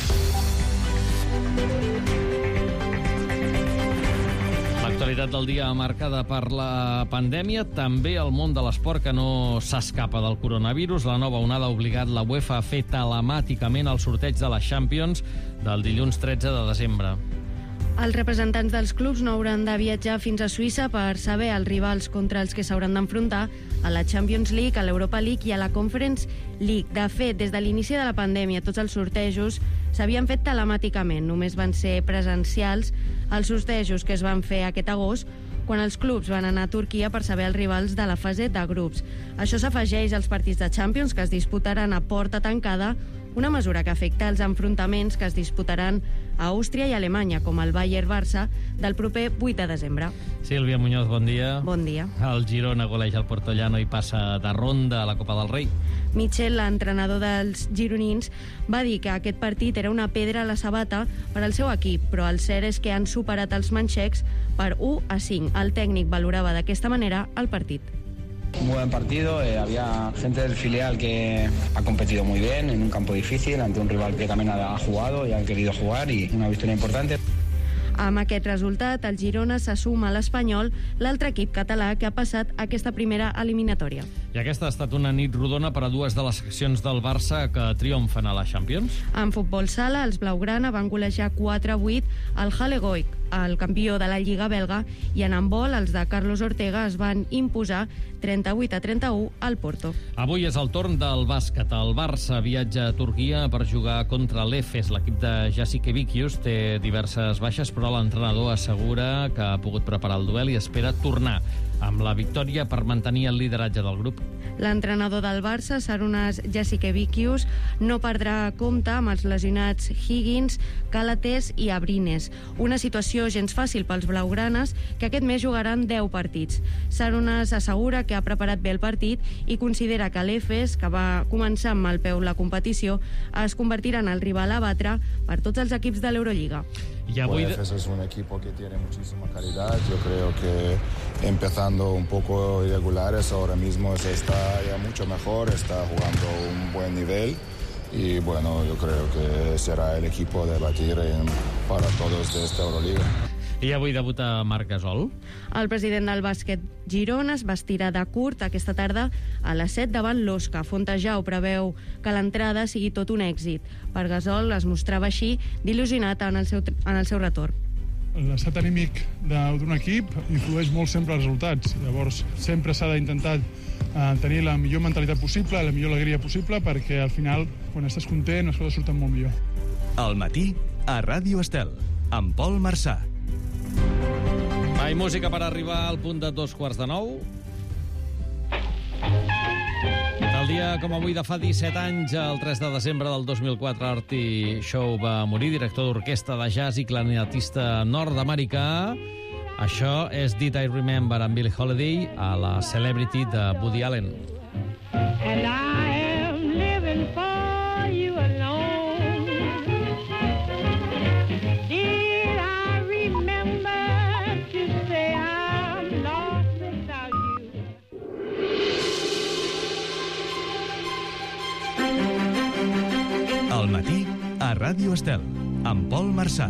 L'actualitat del dia marcada per la pandèmia, també el món de l'esport que no s'escapa del coronavirus. La nova onada ha obligat la UEFA a fer telemàticament el sorteig de la Champions del dilluns tretze de desembre. Els representants dels clubs no hauran de viatjar fins a Suïssa per saber els rivals contra els que s'hauran d'enfrontar a la Champions League, a l'Europa League i a la Conference League. De fet, des de l'inici de la pandèmia, tots els sortejos s'havien fet telemàticament. Només van ser presencials els sortejos que es van fer aquest agost, quan els clubs van anar a Turquia per saber els rivals de la fase de grups. Això s'afegeix als partits de Champions que es disputaran a porta tancada, una mesura que afecta els enfrontaments que es disputaran a Àustria i Alemanya, com el Bayern-Barça, del proper vuit de desembre. Sílvia Muñoz, bon dia. Bon dia. El Girona goleja el Portollano i passa de ronda a la Copa del Rei. Michel, l'entrenador dels gironins, va dir que aquest partit era una pedra a la sabata per al seu equip, però el cert és que han superat els manxecs per u a cinc. El tècnic valorava d'aquesta manera el partit. Un buen partido, eh, había gente del filial que ha competido muy bien en un campo difícil ante un rival que también ha jugado y ha querido jugar y una victoria importante. Amb aquest resultat, el Girona se suma a l'Espanyol, l'altre equip català que ha passat aquesta primera eliminatòria. I aquesta ha estat una nit rodona per a dues de les seccions del Barça que triomfen a la Champions. En futbol sala, els blaugrana van golejar quatre a vuit al Halle Goik, el campió de la Lliga belga, i en handbol, els de Carlos Ortega es van imposar trenta-vuit a trenta-u al Porto. Avui és el torn del bàsquet. El Barça viatja a Turquia per jugar contra l'Efes. L'equip de Jasikevičius té diverses baixes, però l'entrenador assegura que ha pogut preparar el duel i espera tornar amb la victòria per mantenir el lideratge del grup. L'entrenador del Barça, Sarunas Jasikevičius, no perdrà compte amb els lesionats Higgins, Calates i Abrines. Una situació gens fàcil pels blaugranes, que aquest mes jugaran deu partits. Sarunas assegura que ha preparat bé el partit i considera que l'Efes, que va començar amb mal peu la competició, es convertirà en el rival a batre per tots els equips de l'Eurolliga. Y avui... Bueno, Efes es un equipo que tiene muchísima calidad. Yo creo que empezando un poco irregulares, ahora mismo se está ya mucho mejor, está jugando un buen nivel y bueno, yo creo que será el equipo de batir en, para todos de esta Euroliga. I avui debuta Marc Gasol. El president del bàsquet Girona es vestirà de curt aquesta tarda a les set davant l'Osca. Fontejau preveu que l'entrada sigui tot un èxit. Per Gasol es mostrava així d'il·lusionat en el seu, en el seu retorn. L'estat anímic d'un equip influeix molt sempre els resultats. Llavors, sempre s'ha d'intentar eh, tenir la millor mentalitat possible, la millor alegria possible, perquè al final, quan estàs content, les coses surten molt millor. Al matí, a Ràdio Estel, amb Pol Marsà. Va, i música per arribar al punt de dos quarts de nou. El dia com avui de fa disset anys, el tres de desembre del dos mil quatre, Artie Shaw va morir, director d'orquestra de jazz i clarinetista nord-americà. Això és Did I Remember amb Billie Holiday a la Celebrity de Woody Allen. And I am living for you alone. Did I remember to say I'm lost without you? Al matí, a Ràdio Estel, amb Pol Marsà.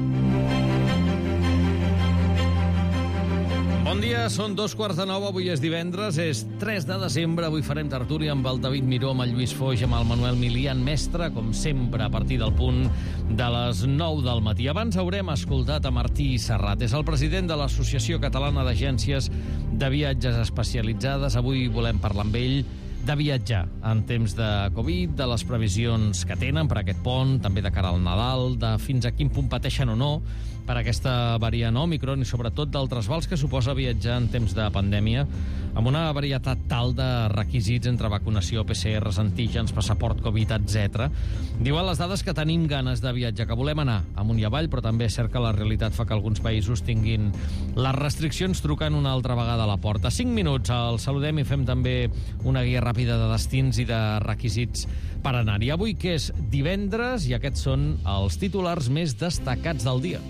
Bon dia, són dos quarts de nou, avui és divendres, és tres de desembre, avui farem tertúlia amb el David Miró, amb el Lluís Foix, amb el Manuel Milian, mestre, com sempre, a partir del punt de les nou del matí. Abans haurem escoltat a Martí Serrat, és el president de l'Associació Catalana d'Agències de Viatges Especialitzades. Avui volem parlar amb ell de viatjar en temps de Covid, de les previsions que tenen per aquest pont, també de cara al Nadal, de fins a quin punt pateixen o no per aquesta variant Òmicron i sobretot del trasbals que suposa viatjar en temps de pandèmia, amb una varietat tal de requisits entre vacunació, P C Rs, antígens, passaport Covid, etcètera. Diuen les dades que tenim ganes de viatjar, que volem anar amunt i avall, però també és cert que la realitat fa que alguns països tinguin les restriccions trucant una altra vegada a la porta. Cinc minuts, el saludem i fem també una guia ràpida de destins i de requisits per anar-hi. Avui, que és divendres, i aquests són els titulars més destacats del dia.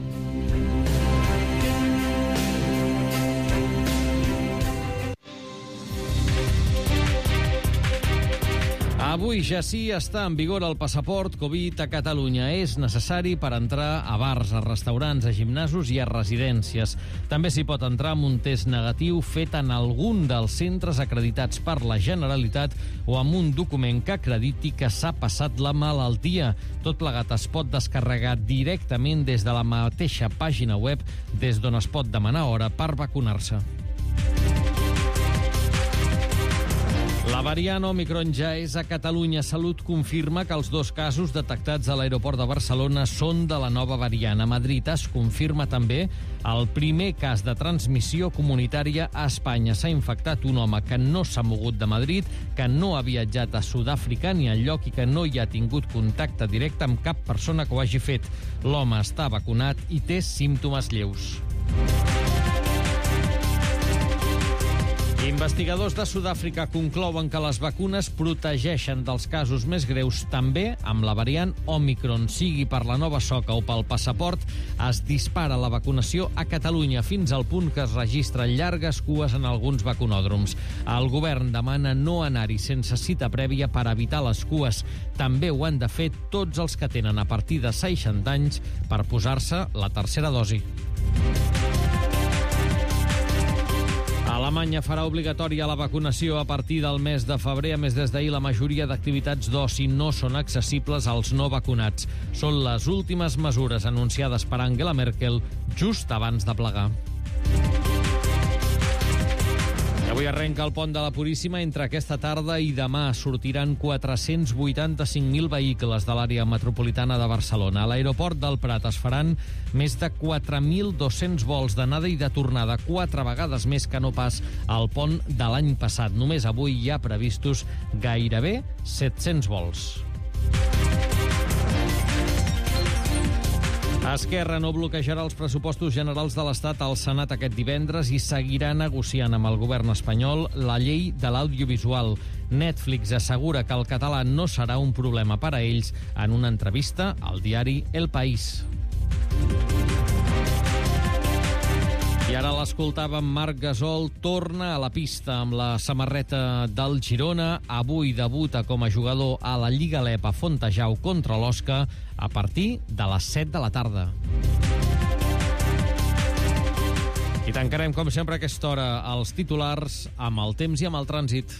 Avui ja sí està en vigor el passaport Covid a Catalunya. És necessari per entrar a bars, a restaurants, a gimnasos i a residències. També s'hi pot entrar amb un test negatiu fet en algun dels centres acreditats per la Generalitat o amb un document que acrediti que s'ha passat la malaltia. Tot plegat es pot descarregar directament des de la mateixa pàgina web des d'on es pot demanar hora per vacunar-se. La variant Òmicron ja és a Catalunya. Salut confirma que els dos casos detectats a l'aeroport de Barcelona són de la nova variant. A Madrid es confirma també el primer cas de transmissió comunitària a Espanya. S'ha infectat un home que no s'ha mogut de Madrid, que no ha viatjat a Sud-àfrica ni enlloc i que no hi ha tingut contacte directe amb cap persona que ho hagi fet. L'home està vacunat i té símptomes lleus. Investigadors de Sud-àfrica conclouen que les vacunes protegeixen dels casos més greus també amb la variant Òmicron. Sigui per la nova soca o pel passaport, es dispara la vacunació a Catalunya fins al punt que es registren llargues cues en alguns vacunòdroms. El govern demana no anar-hi sense cita prèvia per evitar les cues. També ho han de fer tots els que tenen a partir de seixanta anys per posar-se la tercera dosi. Alemanya farà obligatòria la vacunació a partir del mes de febrer. A més, des d'ahir la majoria d'activitats d'oci no són accessibles als no vacunats. Són les últimes mesures anunciades per Angela Merkel just abans de plegar. Avui arrenca el pont de la Puríssima. Entre aquesta tarda i demà sortiran quatre-cents vuitanta-cinc mil vehicles de l'àrea metropolitana de Barcelona. A l'aeroport del Prat es faran més de quatre mil dos-cents vols d'anada i de tornada, quatre vegades més que no pas al pont de l'any passat. Només avui hi ha previstos gairebé set-cents vols. Esquerra no bloquejarà els pressupostos generals de l'Estat al Senat aquest divendres i seguirà negociant amb el govern espanyol la llei de l'audiovisual. Netflix assegura que el català no serà un problema per a ells en una entrevista al diari El País. I ara l'escoltàvem, Marc Gasol torna a la pista amb la samarreta del Girona. Avui debuta com a jugador a la Lliga L E P a Fontejau contra l'Osca a partir de les set de la tarda. tancarem, com sempre, a aquesta hora els titulars amb el temps i amb el trànsit.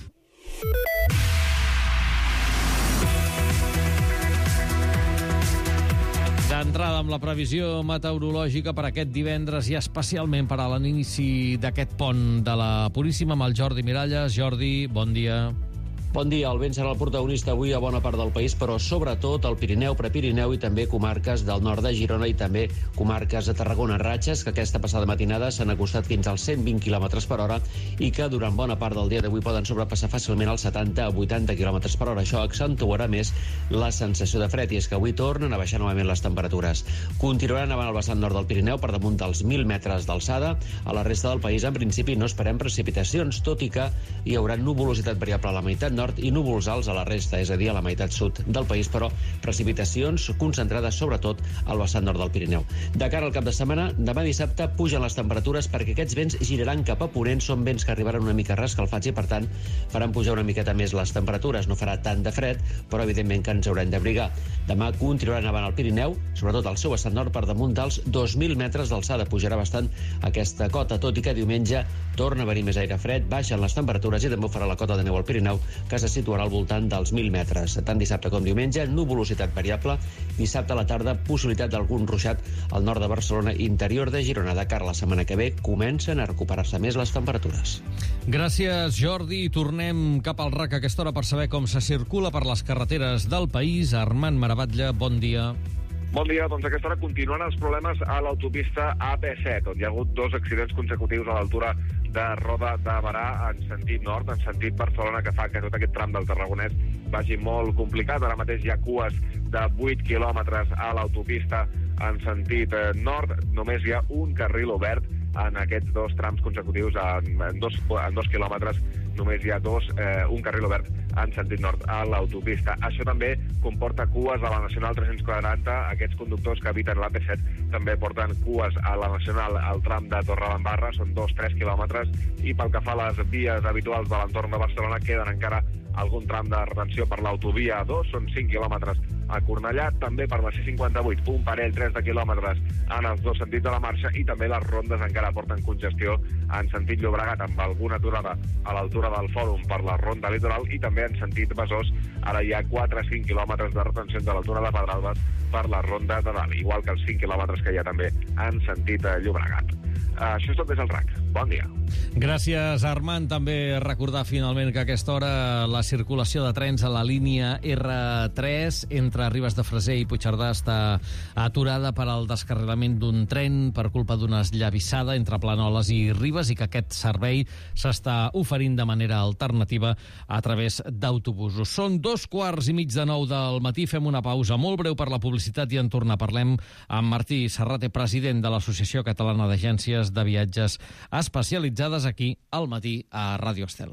D'entrada amb la previsió meteorològica per aquest divendres i especialment per a l'inici d'aquest pont de la Puríssima amb el Jordi Miralles. Jordi, bon dia. Bon dia. El vent serà el protagonista avui a bona part del país, però sobretot al Pirineu, Prepirineu i també comarques del nord de Girona i també comarques de Tarragona. Ratxes que aquesta passada matinada s'han acostat fins als cent vint quilòmetres per hora i que durant bona part del dia d'avui poden sobrepassar fàcilment els setanta a vuitanta quilòmetres per hora. Això accentuarà més la sensació de fred i és que avui tornen a baixar novament les temperatures. Continuaran avant el vessant nord del Pirineu per damunt dels mil metres d'alçada. A la resta del país, en principi, no esperem precipitacions, tot i que hi haurà nuvolositat variable a la meitat nord i núvols alts a la resta, és a dir, a la meitat sud del país, però precipitacions concentrades sobretot al vessant nord del Pirineu. De cara al cap de setmana, demà dissabte pugen les temperatures perquè aquests vents giraran cap a ponent, són vents que arribaran una mica rescalfats i, per tant, faran pujar una miqueta més les temperatures. No farà tant de fred, però evidentment que ens haurem d'abrigar. Demà continuaran avant al Pirineu, sobretot al seu vessant nord, per damunt dels dos mil metres d'alçada. Pujarà bastant aquesta cota, tot i que diumenge torna a venir més aire fred, baixen les temperatures i també farà la cota de neu al Pirineu, que se situarà al voltant dels mil metres. Tant dissabte com diumenge, nuvolositat variable. Dissabte a la tarda, possibilitat d'algun ruixat al nord de Barcelona, interior de Girona. De cara a la setmana que ve, comencen a recuperar-se més les temperatures. Gràcies, Jordi. Tornem cap al R A C a aquesta hora per saber com se circula per les carreteres del país. Armand Maravatlla, bon dia. Bon dia, doncs a aquesta hora continuen els problemes a l'autopista A P set, on hi ha hagut dos accidents consecutius a l'altura de Roda de Berà en sentit nord, en sentit Barcelona, que fa que tot aquest tram del Tarragonès vagi molt complicat. Ara mateix hi ha cues de vuit quilòmetres a l'autopista en sentit nord. Només hi ha un carril obert en aquests dos trams consecutius, en, en, dos, en dos quilòmetres només hi ha dos, eh, un carril obert en sentit nord a l'autopista. Això també comporta cues a la Nacional tres-cents quaranta. Aquests conductors que habiten l'A P set també porten cues a la Nacional al tram de Torredembarra, són dos a tres quilòmetres, i pel que fa a les vies habituals de l'entorn de Barcelona queden encara algun tram de retenció per l'autovia A dos, són cinc quilòmetres a Cornellà, també per la C cinquanta-vuit, un parell, tres de quilòmetres en els dos sentits de la marxa, i també les rondes encara porten congestió en sentit Llobregat, amb alguna aturada a l'altura del Fòrum per la ronda litoral, i també en sentit Besòs, ara hi ha quatre a cinc quilòmetres de retenció de l'altura de Pedralbes per la ronda de dalt, igual que els cinc quilòmetres que hi ha també en sentit Llobregat. Uh, això és tot des del R A C. Bon dia. Gràcies, Armand. També recordar finalment que a aquesta hora la circulació de trens a la línia R tres entre Ribes de Freser i Puigcerdà està aturada per al descarrilament d'un tren per culpa d'una esllavissada entre Planoles i Ribes, i que aquest servei s'està oferint de manera alternativa a través d'autobusos. Són dos quarts i mig de nou del matí. Fem una pausa molt breu per la publicitat i en tornar. Parlem amb Martí Serrate, president de l'Associació Catalana d'Agències de Viatges especialitzades, aquí al matí a Ràdio Estel.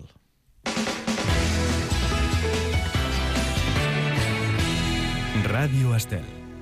Ràdio Estel.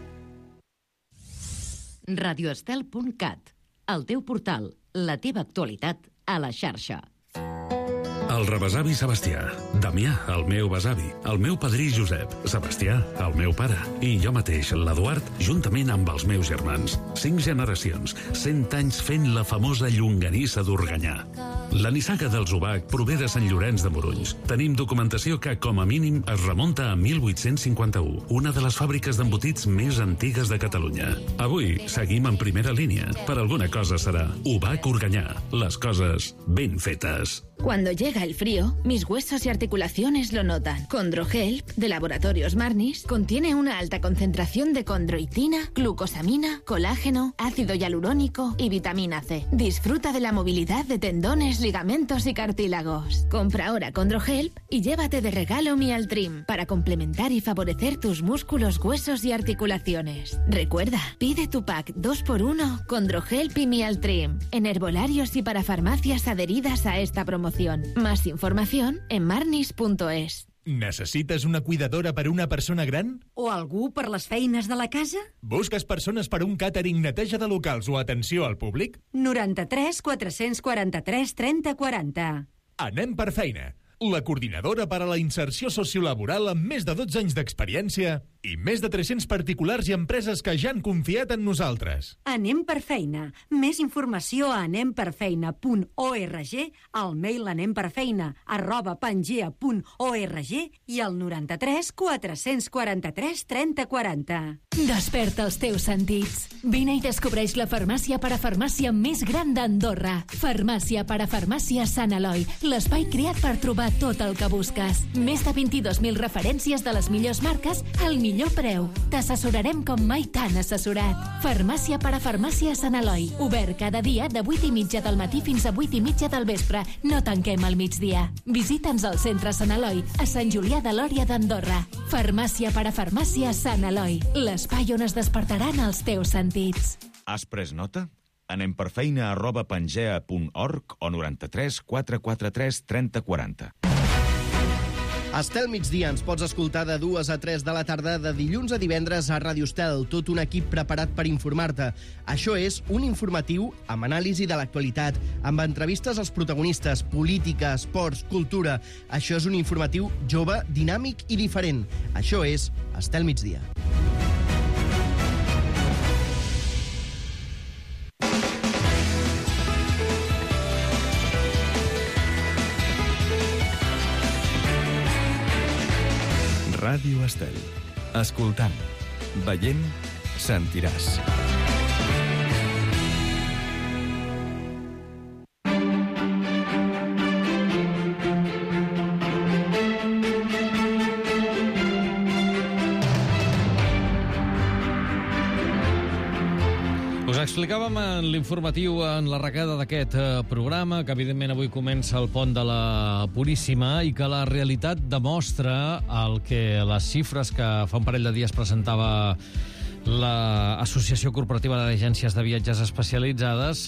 radioestel punt cat, el teu portal, la teva actualitat a la xarxa. El rebesavi Sebastià, Damià, el meu besavi, el meu padrí Josep, Sebastià, el meu pare, i jo mateix, l'Eduard, juntament amb els meus germans. Cinc generacions, cent anys fent la famosa llonganissa d'Organyà. La nissaga dels Ubac prové de Sant Llorenç de Morunys. Tenim documentació que, com a mínim, es remunta a mil vuit-cents cinquanta-u, una de les fàbriques d'embotits més antigues de Catalunya. Avui seguim en primera línia. Per alguna cosa serà Ubac Organyà. Les coses ben fetes. Cuando llega el frío, mis huesos y articulaciones lo notan. Condrohelp, de Laboratorios Marnis, contiene una alta concentración de condroitina, glucosamina, colágeno, ácido hialurónico y vitamina C. Disfruta de la movilidad de tendones, ligamentos y cartílagos. Compra ahora Condrohelp y llévate de regalo Mialtrim para complementar y favorecer tus músculos, huesos y articulaciones. Recuerda, pide tu pack dos por uno Condrohelp y Mialtrim en herbolarios y para farmacias adheridas a esta promoción. Más información en marnis punto es. Necessites una cuidadora per una persona gran? O algú per les feines de la casa? Busques persones per un càtering, neteja de locals o atenció al públic? noranta-tres quatre-cents quaranta-tres trenta quaranta. Anem per feina. la coordinadora per a la inserció sociolaboral amb més de dotze anys d'experiència i més de tres-cents particulars i empreses que ja han confiat en nosaltres. Anem per feina. Més informació a anem per feina punt org, al mail anemperfeina arroba pangea punt org i al noranta-tres quatre-cents quaranta-tres trenta quaranta. Desperta els teus sentits. Vine i descobreix la farmàcia parafarmàcia més gran d'Andorra. Farmàcia parafarmàcia Sant Eloi, l'espai creat per trobar tot el que busques. Més de vint-i-dos mil referències de les millors marques al millor preu. T'assessorarem com mai t'han assessorat. Farmàcia parafarmàcia Sant Eloi, obert cada dia de vuit i mitja del matí fins a vuit i mitja del vespre. No tanquem al migdia. Visita'ns al centre Sant Eloi, a Sant Julià de Lòria d'Andorra. Farmàcia parafarmàcia Sant Eloi, l'espai on es despertaran els teus sentits. Has pres nota? Anem per feina arroba pangea punt org o noranta-tres quatre quaranta-tres trenta quaranta. Estel Migdia ens pots escoltar de dues a tres de la tarda de dilluns a divendres a Ràdio Estel, tot un equip preparat per informar-te. Això és un informatiu amb anàlisi de l'actualitat, amb entrevistes als protagonistes, política, esports, cultura. Això és un informatiu jove, dinàmic i diferent. Això és Estel Migdia. Ràdio Estel. Escoltant, veient, sentiràs. Us explicàvem en l'informatiu, en l'arrencada d'aquest programa, que evidentment avui comença el pont de la Puríssima i que la realitat demostra el que les xifres que fa un parell de dies presentava l'Associació Corporativa d'Agències de Viatges Especialitzades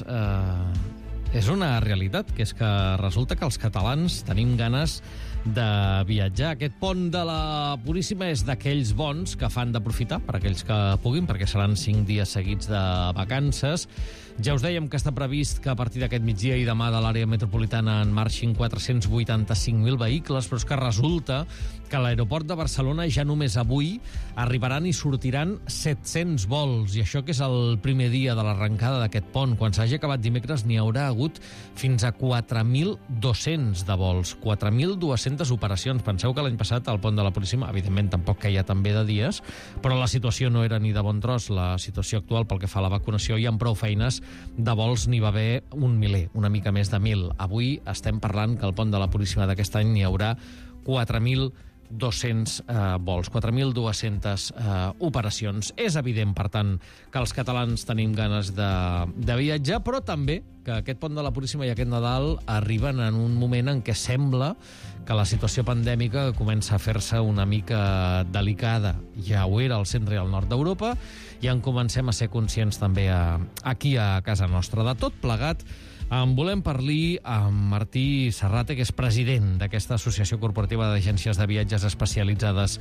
eh, és una realitat, que és que resulta que els catalans tenim ganes de viatjar. Aquest pont de la Puríssima és d'aquells bons que fan d'aprofitar per aquells que puguin, perquè seran cinc dies seguits de vacances. Ja us dèiem que està previst que a partir d'aquest migdia i demà de l'àrea metropolitana en marxin quatre-cents vuitanta-cinc mil vehicles, però és que resulta que a l'aeroport de Barcelona ja només avui arribaran i sortiran set-cents vols, i això que és el primer dia de l'arrencada d'aquest pont. Quan s'hagi acabat dimecres n'hi haurà hagut fins a quatre mil dos-cents de vols, quatre mil dues-centes operacions. Penseu que l'any passat al pont de la Puríssima, evidentment tampoc queia tan bé de dies, però la situació no era ni de bon tros. La situació actual pel que fa a la vacunació hi ha prou feines, de vols n'hi va haver un miler, una mica més de mil. Avui estem parlant que al pont de la Puríssima d'aquest any n'hi haurà quatre mil dos-cents eh, vols, quatre mil dues-centes eh, operacions. És evident, per tant, que els catalans tenim ganes de, de viatjar, però també que aquest pont de la Puríssima i aquest Nadal arriben en un moment en què sembla que la situació pandèmica comença a fer-se una mica delicada. Ja ho era al centre i al nord d'Europa, i en comencem a ser conscients també a, aquí a casa nostra. De tot plegat, en volem parlar amb Martí Serrate, que és president d'aquesta Associació Corporativa d'Agències de Viatges Especialitzades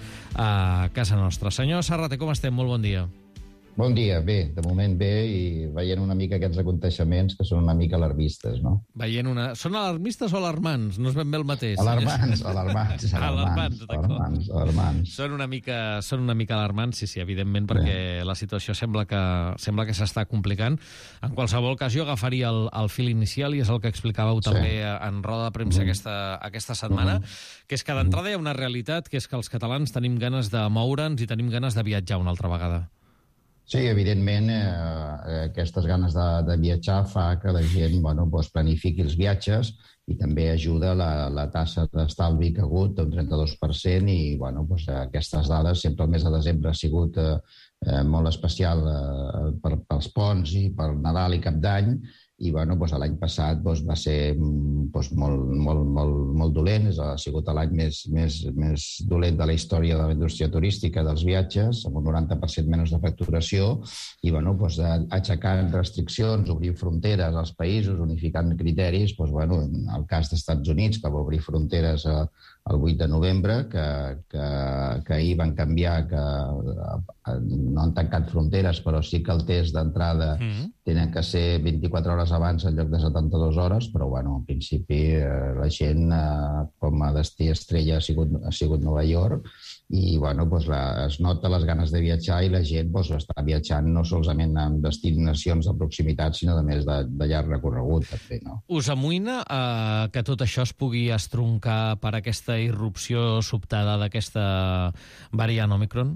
a casa nostra. Senyor Serrate, com estem? Molt bon dia. Bon dia, bé, de moment bé, i veient una mica aquests aconteixements que són una mica alarmistes, no? Veient una... Són alarmistes o alarmants? No és ben bé el mateix. Alarmants, alarmants, alarmants, alarmants, alarmants, alarmants. Són una mica, són una mica alarmants, sí, sí, evidentment, perquè bé, la situació sembla que, sembla que s'està complicant. En qualsevol cas, jo agafaria el, el fil inicial, i és el que explicàveu sí. també en roda de premsa mm. aquesta, aquesta setmana, mm. que és que d'entrada hi ha una realitat, que és que els catalans tenim ganes de moure'ns i tenim ganes de viatjar una altra vegada. Sí, evidentment, eh, aquestes ganes de, de viatjar fa que la gent bueno, doncs planifiqui els viatges, i també ajuda la, la tassa d'estalvi que ha hagut d'un trenta-dos per cent, i bueno, doncs, aquestes dades sempre el mes de desembre ha sigut eh, eh, molt especial eh, per, pels ponts i per Nadal i Cap d'Any, i bueno, doncs, l'any passat doncs, va ser doncs, molt, molt, molt, molt dolent. Ha sigut l'any més, més, més dolent de la història de la indústria turística dels viatges, amb un noranta per cent menys de facturació, i bueno, doncs, aixecant restriccions, obrint fronteres als països, unificant criteris. Doncs, bueno, en el cas dels Estats Units, que va obrir fronteres a, el vuit de novembre, que, que, que ahir van canviar, que no han tancat fronteres, però sí que el test d'entrada mm. tenen que ser vint-i-quatre hores abans en lloc de setanta-dues hores, però bueno, en principi eh, la gent eh, com a destí estrella ha sigut, ha sigut Nova York i bueno, doncs la, es nota les ganes de viatjar i la gent doncs, està viatjant no solament en destinacions de proximitat, sinó de més de, de llarg recorregut també, no? Us amoïna eh, que tot això es pugui estroncar per aquesta irrupció sobtada d'aquesta variant Omicron?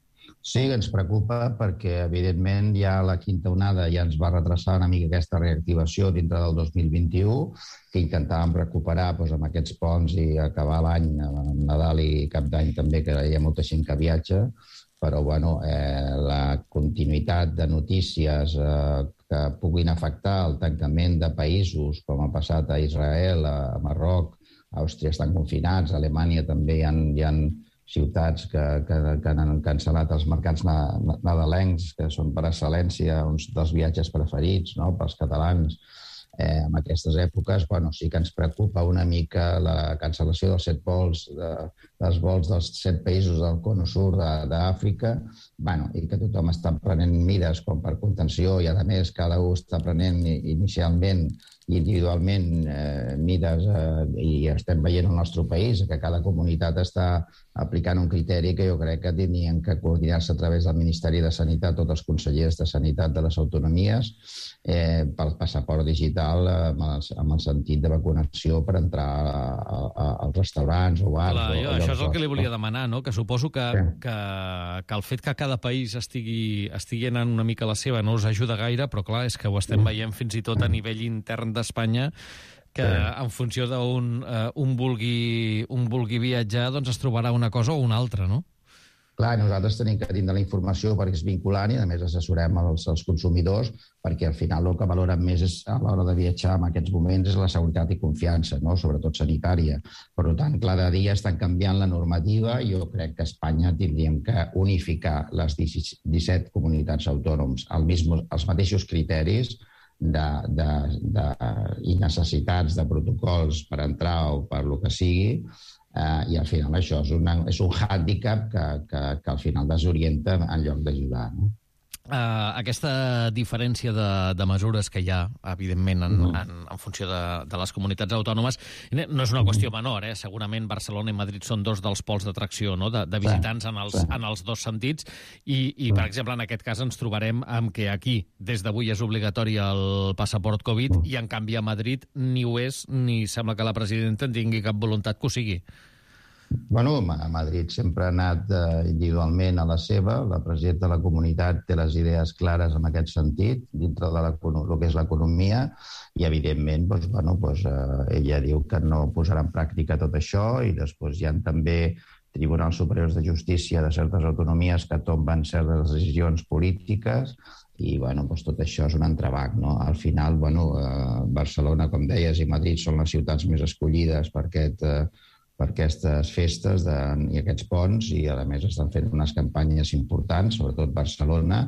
Sí, ens preocupa perquè, evidentment, ja la quinta onada ja ens va retrasar una mica aquesta reactivació dintre del dos mil vint-i-u, que intentàvem recuperar doncs, amb aquests ponts i acabar l'any, amb Nadal i Cap d'Any també, que hi ha molta gent que viatja, però bueno, eh, la continuïtat de notícies eh, que puguin afectar el tancament de països, com ha passat a Israel, a Marroc, a Àustria estan confinats, a Alemanya també hi ha, hi ha ciutats que, que, que han cancel·lat els mercats nadalencs, que són per excel·lència uns dels viatges preferits, no?, pels catalans. Eh, en aquestes èpoques, bueno, sí que ens preocupa una mica la cancel·lació dels set vols, de, dels vols dels set països del cono sur d'Àfrica, bueno, i que tothom està prenent mides com per contenció i, a més, cada un està prenent inicialment i individualment eh, mides eh, i estem veient al nostre país que cada comunitat està aplicant un criteri que jo crec que tenien que coordinar-se a través del Ministeri de Sanitat, tots els consellers de Sanitat de les autonomies, eh, pel passaport digital amb el, amb el sentit de vacunació per entrar a, a, als restaurants o bars. Clar, o, jo, o això és el que li volia demanar, no? Que suposo que, sí. que, que el fet que cada país estigui, estigui anant una mica a la seva no us ajuda gaire, però clar, és que ho estem veient fins i tot a nivell intern d'Espanya, que sí. en funció d'un uh, un vulgui, un vulgui viatjar, doncs es trobarà una cosa o una altra, no? Clar, nosaltres tenim que tindre la informació perquè és vinculant i, a més, assessorem els, els consumidors perquè, al final, el que valoren més és, a l'hora de viatjar en aquests moments és la seguretat i confiança, no?, sobretot sanitària. Per tant, cada dia estan canviant la normativa i jo crec que a Espanya tindríem que unificar les disset comunitats autònoms als els mateixos criteris de, de, de, i necessitats de protocols per entrar o per lo que sigui, eh, i al final això és, una, és un hàndicap que, que, que al final desorienta en lloc d'ajudar, no? Uh, aquesta diferència de, de mesures que hi ha, evidentment, en, mm. en, en funció de, de les comunitats autònomes, no és una qüestió menor, eh? Segurament Barcelona i Madrid són dos dels pols d'atracció, no?, de, de visitants en els, en els dos sentits, i, i, per exemple, en aquest cas ens trobarem amb que aquí, des d'avui, és obligatori el passaport Covid, i, en canvi, a Madrid ni ho és, ni sembla que la presidenta en tingui cap voluntat que ho sigui. Bueno, a Madrid sempre ha anat eh, individualment a la seva. La presidenta de la comunitat té les idees clares en aquest sentit, dintre de el que és l'economia, i, evidentment, doncs, bueno, doncs, eh, ella diu que no posarà en pràctica tot això, i després hi ha també tribunals superiors de justícia de certes autonomies que tomben certes decisions polítiques, i bueno, doncs tot això és un entrebanc, no? Al final, bueno, eh, Barcelona, com deies, i Madrid són les ciutats més escollides per aquest... Eh, per aquestes festes de, i aquests ponts, i a més estan fent unes campanyes importants, sobretot Barcelona,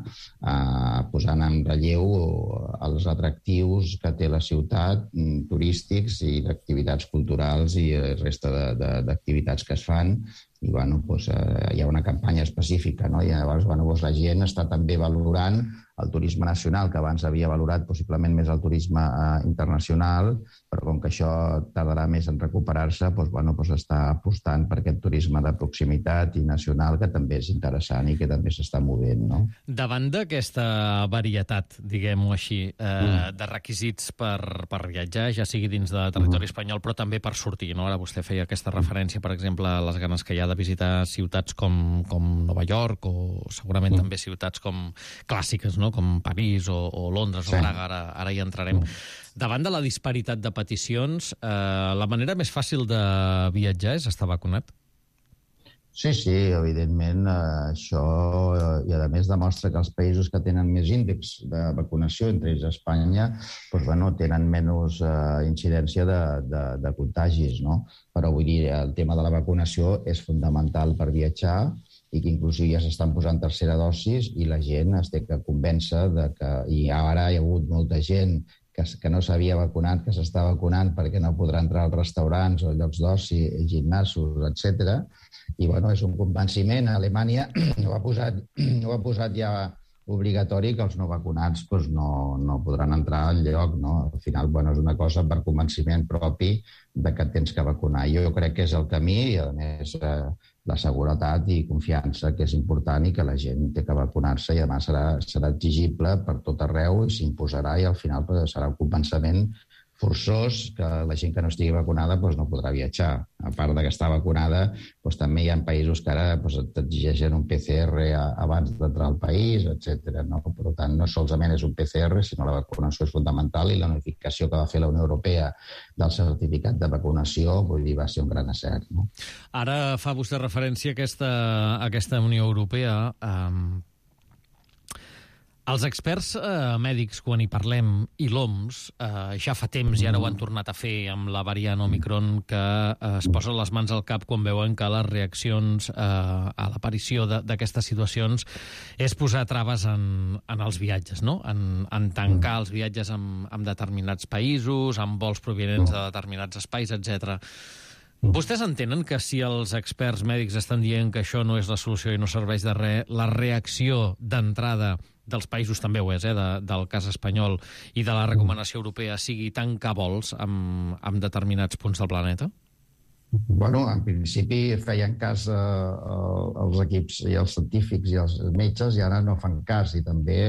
eh, posant en relleu els atractius que té la ciutat, turístics i d'activitats culturals i resta d'activitats que es fan, i bueno, doncs, eh, hi ha una campanya específica, no? I llavors bueno, doncs la gent està també valorant el turisme nacional, que abans havia valorat possiblement més el turisme eh, internacional, però com que això tardarà més en recuperar-se, doncs, bueno, doncs està apostant per aquest turisme de proximitat i nacional, que també és interessant i que també s'està movent, no? Davant d'aquesta varietat, diguem-ho així, eh, mm. de requisits per, per viatjar, ja sigui dins de territori mm. espanyol, però també per sortir, no? Ara vostè feia aquesta referència, per exemple, a les ganes que hi ha de visitar ciutats com, com Nova York, o segurament mm. també ciutats com clàssiques, no?, com París o, o Londres, sí. o Praga, ara, ara hi entrarem. Davant de la disparitat de peticions, eh, la manera més fàcil de viatjar és estar vacunat? Sí, sí, evidentment, eh, això, eh, i a més demostra que els països que tenen més índex de vacunació, entre ells Espanya, doncs, bueno, tenen menys eh, incidència de, de, de contagis, no? Però vull dir, el tema de la vacunació és fundamental per viatjar, i que inclusive ja s'estan posant tercera dosis i la gent es té que convèncer de que... I ara hi ha hagut molta gent que, que no s'havia vacunat, que s'està vacunant perquè no podrà entrar als restaurants o llocs d'oci, gimnasos, etcètera. I, bueno, és un convenciment. Alemanya ho ha posat, ho ha posat ja obligatori que els no vacunats doncs, no, no podran entrar al lloc. No? Al final, bueno, és una cosa per convenciment propi de que tens que vacunar. Jo crec que és el camí i, a més, eh, la seguretat i confiança, que és important i que la gent té que vacunar-se i, además, serà, serà exigible per tot arreu i s'imposarà i, al final, pues, serà un convenciment forçós que la gent que no estigui vacunada doncs, no podrà viatjar. A part de que està vacunada, doncs, també hi ha països que ara doncs, t'exigeixen un P C R abans d'entrar al país, etcètera. No? Per tant, no solament és un P C R, sinó la vacunació és fundamental i la notificació que va fer la Unió Europea del certificat de vacunació, vull dir, va ser un gran acert. No? Ara fa vostè referència a aquesta, a aquesta Unió Europea. Um... Els experts eh, mèdics, quan hi parlem, i l'O M S, eh, ja fa temps, i ara ho han tornat a fer amb la variant Omicron, que eh, es posen les mans al cap quan veuen que les reaccions eh, a l'aparició d'aquestes situacions és posar traves en, en els viatges, no? En, en tancar els viatges amb, amb determinats països, amb vols provinents de determinats espais, etcètera. Vostès entenen que si els experts mèdics estan dient que això no és la solució i no serveix de res, la reacció d'entrada dels països també ho és, eh, de, del cas espanyol i de la recomanació europea sigui tancar vols amb, amb determinats punts del planeta? Bueno, en principi feien cas eh, els equips i els científics i els metges i ara no fan cas. I també,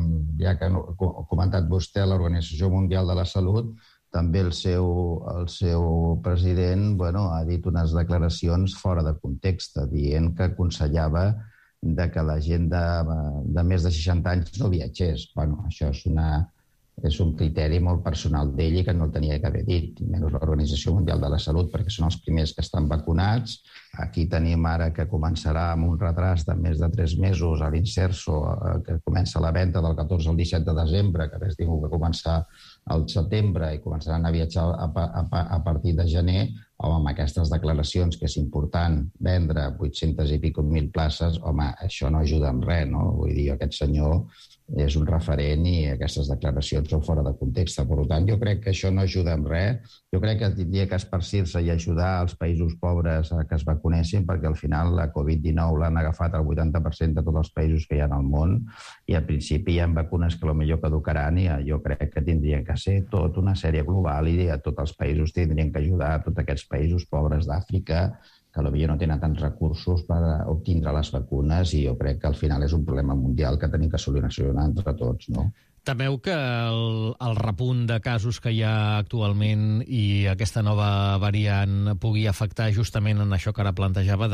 ja que ha comentat vostè l'Organització Mundial de la Salut, també el seu, el seu president bueno, ha dit unes declaracions fora de context, dient que aconsellava de que la gent de, de més de seixanta anys no viatgés. Bueno, això és, una, és un criteri molt personal d'ell i que no el tenia que haver dit, menys l'Organització Mundial de la Salut, perquè són els primers que estan vacunats. Aquí tenim ara que començarà amb un retras de més de tres mesos a l'Inserso, que comença la venda del catorze al disset de desembre, que res tingut que començar al setembre i començaran a viatjar a, a, a partir de gener. Home, amb aquestes declaracions que és important vendre vuit-centes i pico mil places, home, això no ajuda en res, no? Vull dir, aquest senyor és un referent i aquestes declaracions són fora de context. Per tant, jo crec que això no ajuda en res. Jo crec que tindria que esparcir-se i ajudar els països pobres a que es vacunessin, perquè al final la covid dinou l'han agafat el vuitanta per cent de tots els països que hi ha al món i al principi hi ha vacunes que potser caducaran i jo crec que tindria que ser tot una sèrie global i a tots els països tindrien que ajudar a tots aquests països pobres d'Àfrica que potser no tenen tants recursos per obtindre les vacunes i jo crec que al final és un problema mundial que tenim que solucionar entre tots, no? Temeu que el, el repunt de casos que hi ha actualment i aquesta nova variant pugui afectar justament en això que ara plantejava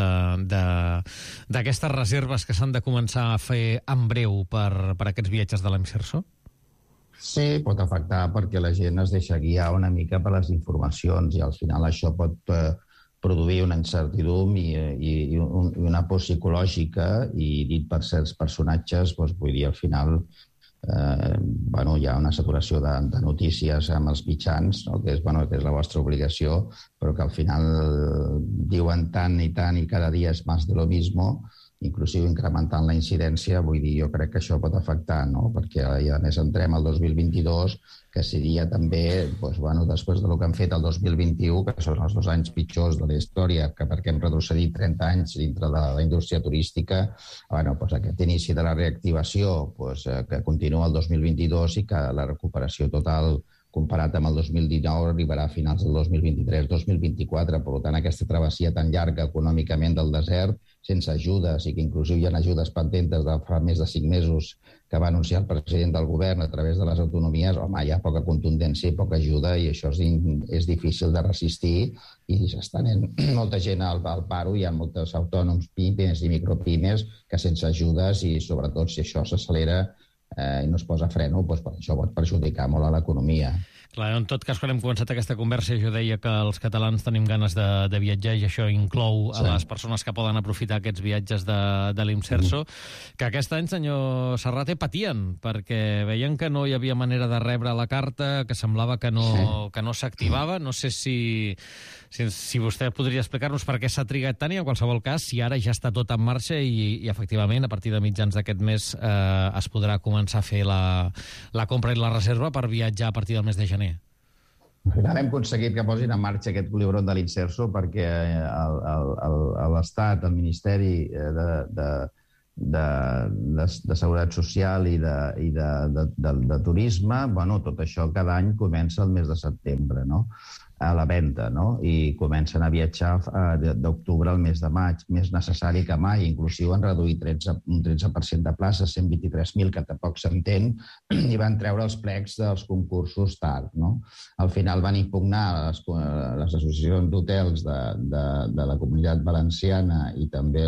d'aquestes reserves que s'han de començar a fer en breu per, per aquests viatges de l'Emserso? Sí, pot afectar perquè la gent es deixa guiar una mica per les informacions i al final això pot eh, produir una incertidumbre i, i, i, un, i una por psicològica i dit per certs personatges, doncs, vull dir, al final eh, bueno, hi ha una saturació de, de notícies amb els mitjans, no? que, és, bueno, que és la vostra obligació, però que al final diuen tant i tant i cada dia és més de lo mismo, inclusive incrementant la incidència, vull dir, jo crec que això pot afectar, no? Perquè a més entrem al dos mil vint-i-dos, que seria també, doncs, bueno, després del que hem fet el dos mil vint-i-u, que són els dos anys pitjors de la història, que perquè hem retrocedit trenta anys dintre de la indústria turística, bueno, doncs aquest inici de la reactivació doncs, que continua el dos mil vint-i-dos i que la recuperació total comparat amb el dos mil dinou, arribarà a finals del dos mil vint-i-tres dos mil vint-i-quatre. Per tant, aquesta travessia tan llarga econòmicament del desert, sense ajudes, i que inclusive hi ha ajudes pendents de fa més de cinc mesos que va anunciar el president del govern a través de les autonomies, home, hi ha poca contundència i poca ajuda, i això és, és difícil de resistir, i s'està anant molta gent al, al paro, hi ha molts autònoms, pimes i micropimes, que sense ajudes, i sobretot si això s'accelera, Eh, i no es posa freno, doncs això pot perjudicar molt a l'economia. Clar, en tot cas, quan hem començat aquesta conversa, jo deia que els catalans tenim ganes de, de viatjar i això inclou sí. a les persones que poden aprofitar aquests viatges de, de l'Imserso, mm. que aquest any, senyor Serrate, patien, perquè veien que no hi havia manera de rebre la carta, que semblava que no, sí. que no s'activava. No sé si, si, si vostè podria explicar-nos per què s'ha trigat tant i, en qualsevol cas, si ara ja està tot en marxa i, i efectivament, a partir de mitjans d'aquest mes eh, es podrà començar a fer la, la compra i la reserva per viatjar a partir del mes de gener. Al final hem aconseguit que posin en marxa aquest polígon de l'Imserso perquè l'Estat, el Ministeri de, de, de, de, de Seguretat Social i, de, i de, de, de, de Turisme, bueno, tot això cada any comença el mes de setembre, no? A la venda, no? I comencen a viatjar eh, d'octubre al mes de maig, més necessari que mai. Inclusive han reduït tretze, un tretze per cent de places, cent vint-i-tres mil, que tampoc s'entén, i van treure els plecs dels concursos tard, no? Al final van impugnar les, les associacions d'hotels de, de, de la Comunitat Valenciana i també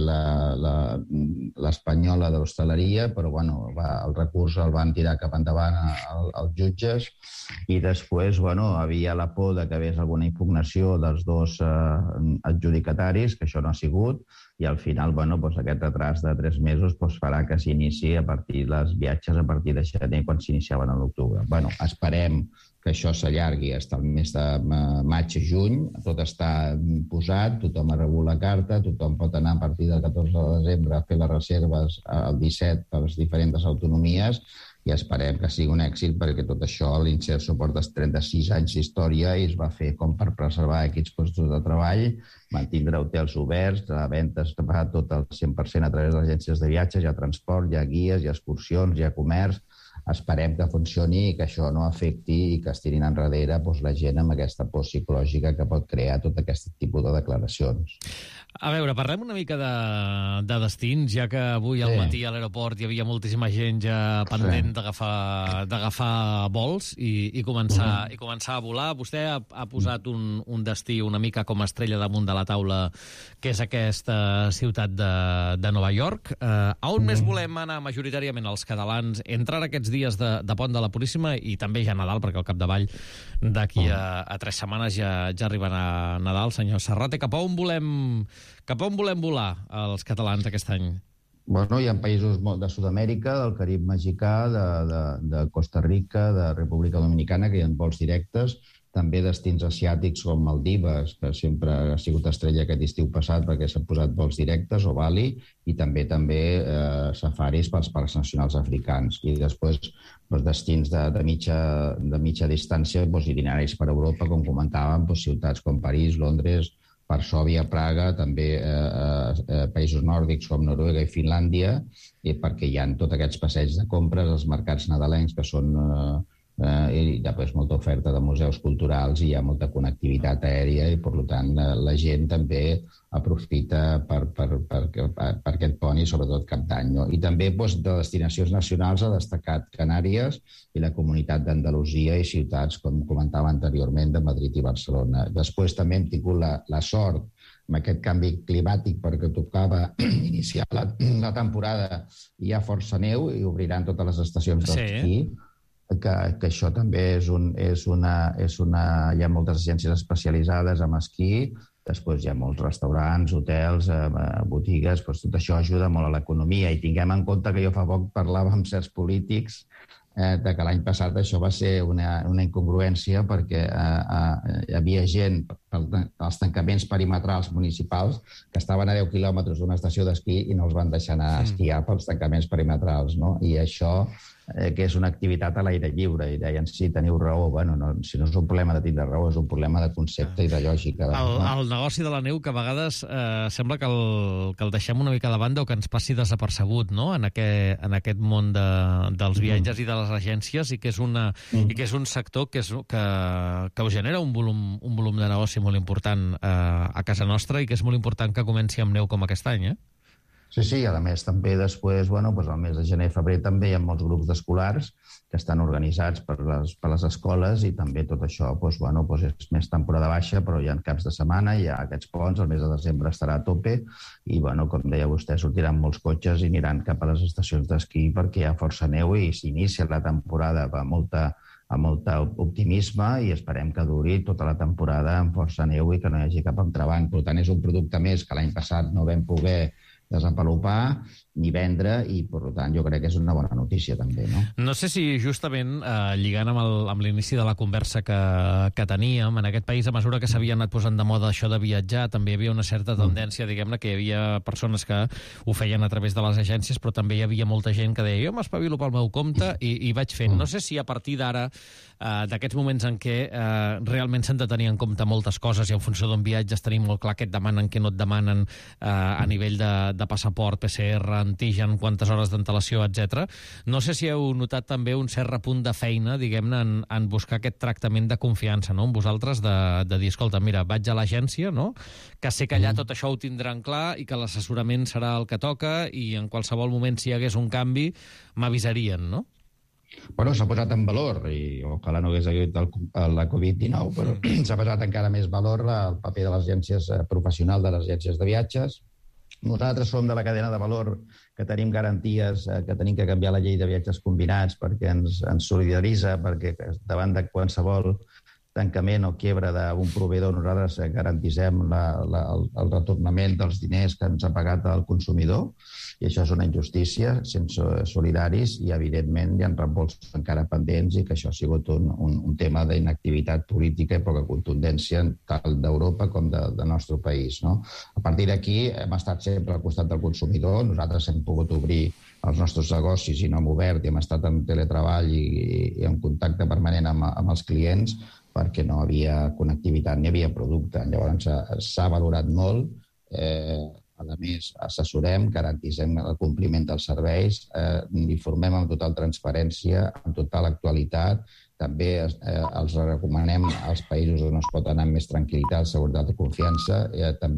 l'espanyola d'hostaleria, però bueno, va, el recurs el van tirar cap endavant als jutges i després bueno, havia la por de que hagués alguna impugnació dels dos eh, adjudicataris, que això no ha sigut, i al final bueno, doncs aquest retras de tres mesos doncs farà que s'inici a partir dels viatges a partir de gener, quan s'iniciaven a l'octubre. Bueno, esperem que això s'allargui fins al mes de maig i juny, tot està posat, tothom ha rebut la carta, tothom pot anar a partir del catorze de desembre a fer les reserves el disset per les diferents autonomies, i esperem que sigui un èxit perquè tot això, l'Imserso porta trenta-sis anys d'història i es va fer com per preservar aquests postos de treball, mantindre hotels oberts, la venda es fa tot el cent per cent a través de les agències de viatges, hi ha transport, hi ha guies, hi ha excursions, hi ha comerç. Esperem que funcioni i que això no afecti i que es tirin enrere doncs, la gent amb aquesta por psicològica que pot crear tot aquest tipus de declaracions. A veure, parlem una mica de, de destins, ja que avui al sí. matí a l'aeroport hi havia moltíssima gent ja pendent sí. d'agafar d'agafar vols i, i, començar, uh -huh. i començar a volar. Vostè ha, ha posat un, un destí una mica com a estrella damunt de la taula, que és aquesta ciutat de, de Nova York. Eh, a on uh -huh. més volem anar majoritàriament els catalans entre aquests dies de, de Pont de la Puríssima i també ja Nadal, perquè al capdavall d'aquí a, a tres setmanes ja, ja arribarà Nadal, senyor Serrate. Cap a on volem... Cap a on volem volar els catalans aquest any? Bueno, hi ha països de Sud-amèrica, del Carib mexicà, de, de, de Costa Rica, de República Dominicana, que hi ha vols directes, també destins asiàtics com Maldives, que sempre ha sigut estrella aquest estiu passat perquè s'han posat vols directes, o Bali, i també també eh, safaris pels parcs nacionals africans. I després doncs, destins de, de, mitja, de mitja distància, doncs, itineraris per Europa, com comentàvem, doncs, ciutats com París, Londres, Varsòvia, Praga, també eh, eh, països nòrdics com Noruega i Finlàndia, i perquè hi ha tots aquests passeigs de compres, els mercats nadalencs, que són... Eh, eh, i després molta oferta de museus culturals i hi ha molta connectivitat aèria i, per tant, eh, la gent també aprofita per, per, per, per, per aquest pont i, sobretot, Cap d'Any. No? I també doncs, de destinacions nacionals ha destacat Canàries i la Comunitat d'Andalusia i ciutats, com comentava anteriorment, de Madrid i Barcelona. Després també hem tingut la, la sort amb aquest canvi climàtic perquè tocava iniciar la, la temporada i hi ha força neu i obriran totes les estacions d'esquí. Sí. Que, que això també és, un, és, una, és una... Hi ha moltes agències especialitzades en esquí, després hi ha molts restaurants, hotels, eh, botigues, doncs tot això ajuda molt a l'economia. I tinguem en compte que jo fa poc parlava amb certs polítics eh, de que l'any passat això va ser una, una incongruència perquè eh, eh, hi havia gent als tancaments perimetrals municipals que estaven a deu quilòmetres d'una estació d'esquí i no els van deixar anar a esquiar pels tancaments perimetrals, no? I això eh, que és una activitat a l'aire lliure, i deien, sí, teniu raó, bueno, no, si no és un problema de tindre raó, és un problema de concepte i de lògica. El, no? el negoci de la neu, que a vegades eh, sembla que el, que el deixem una mica de banda o que ens passi desapercebut, no?, en aquest, en aquest món de, dels viatges mm. i de les agències, i que és, una, mm. i que és un sector que, és, que, que us genera un volum, un volum de negoci molt important eh, a casa nostra, i que és molt important que comenci amb neu com aquest any, eh? Sí, sí, a més també després, bueno, doncs al mes de gener i febrer també hi ha molts grups d'escolars que estan organitzats per les, per les escoles, i també tot això doncs, bueno, doncs és més temporada baixa, però hi ha caps de setmana, hi ha aquests ponts, el mes de desembre estarà a tope i, bueno, com deia vostè, sortiran molts cotxes i aniran cap a les estacions d'esquí perquè hi ha força neu i s'inicia la temporada amb molta amb molt optimisme i esperem que duri tota la temporada amb força neu i que no hi hagi cap entrebanc. Per tant, és un producte més que l'any passat no vam poder desenvolupar ni vendre i, per tant, jo crec que és una bona notícia també, no? No sé si justament, eh, lligant amb, el, amb l'inici de la conversa que, que teníem, en aquest país, a mesura que s'havia anat posant de moda això de viatjar, també hi havia una certa tendència, diguem-ne, que hi havia persones que ho feien a través de les agències, però també hi havia molta gent que deia jo m'espavilo pel meu compte i, i vaig fent. No sé si a partir d'ara, eh, d'aquests moments en què eh, realment s'han de tenir en compte moltes coses i en funció d'on viatges tenim molt clar què et demanen, què no et demanen eh, a nivell de, de passaport, P C R, antigen, quantes hores d'antelació, etcètera. No sé si heu notat també un cert repunt de feina, diguem-ne, en, en buscar aquest tractament de confiança, no?, en vosaltres, de, de dir, escolta, mira, vaig a l'agència, no?, que sé que allà tot això ho tindran clar i que l'assessorament serà el que toca i en qualsevol moment, si hi hagués un canvi, m'avisarien, no? Bueno, s'ha posat en valor, i ojalà no hagués hagut el, la covid dinou, però s'ha posat encara més valor el paper de les agències professionals, de les agències de viatges. Nosaltres som de la cadena de valor que tenim garanties, que tenim que canviar la llei de viatges combinats perquè ens, ens solidaritza, perquè davant de qualsevol tancament o quiebra d'un proveïdor nosaltres garantissem la, la, el, el retornament dels diners que ens ha pagat el consumidor, i això és una injustícia, sense solidaris, i evidentment hi ha reembolsos encara pendents i que això ha sigut un, un, un tema d'inactivitat política i poca contundència tant d'Europa com de, del nostre país, no? A partir d'aquí hem estat sempre al costat del consumidor, nosaltres hem pogut obrir els nostres negocis i no hem obert i hem estat en teletreball i, i en contacte permanent amb, amb els clients perquè no havia connectivitat ni havia producte. Llavors s'ha valorat molt, eh, a més assessorem, garantissem el compliment dels serveis, eh, informem amb total transparència, amb total actualitat, també eh, els recomanem als països on es pot anar amb més tranquil·litat, seguretat i confiança, eh, també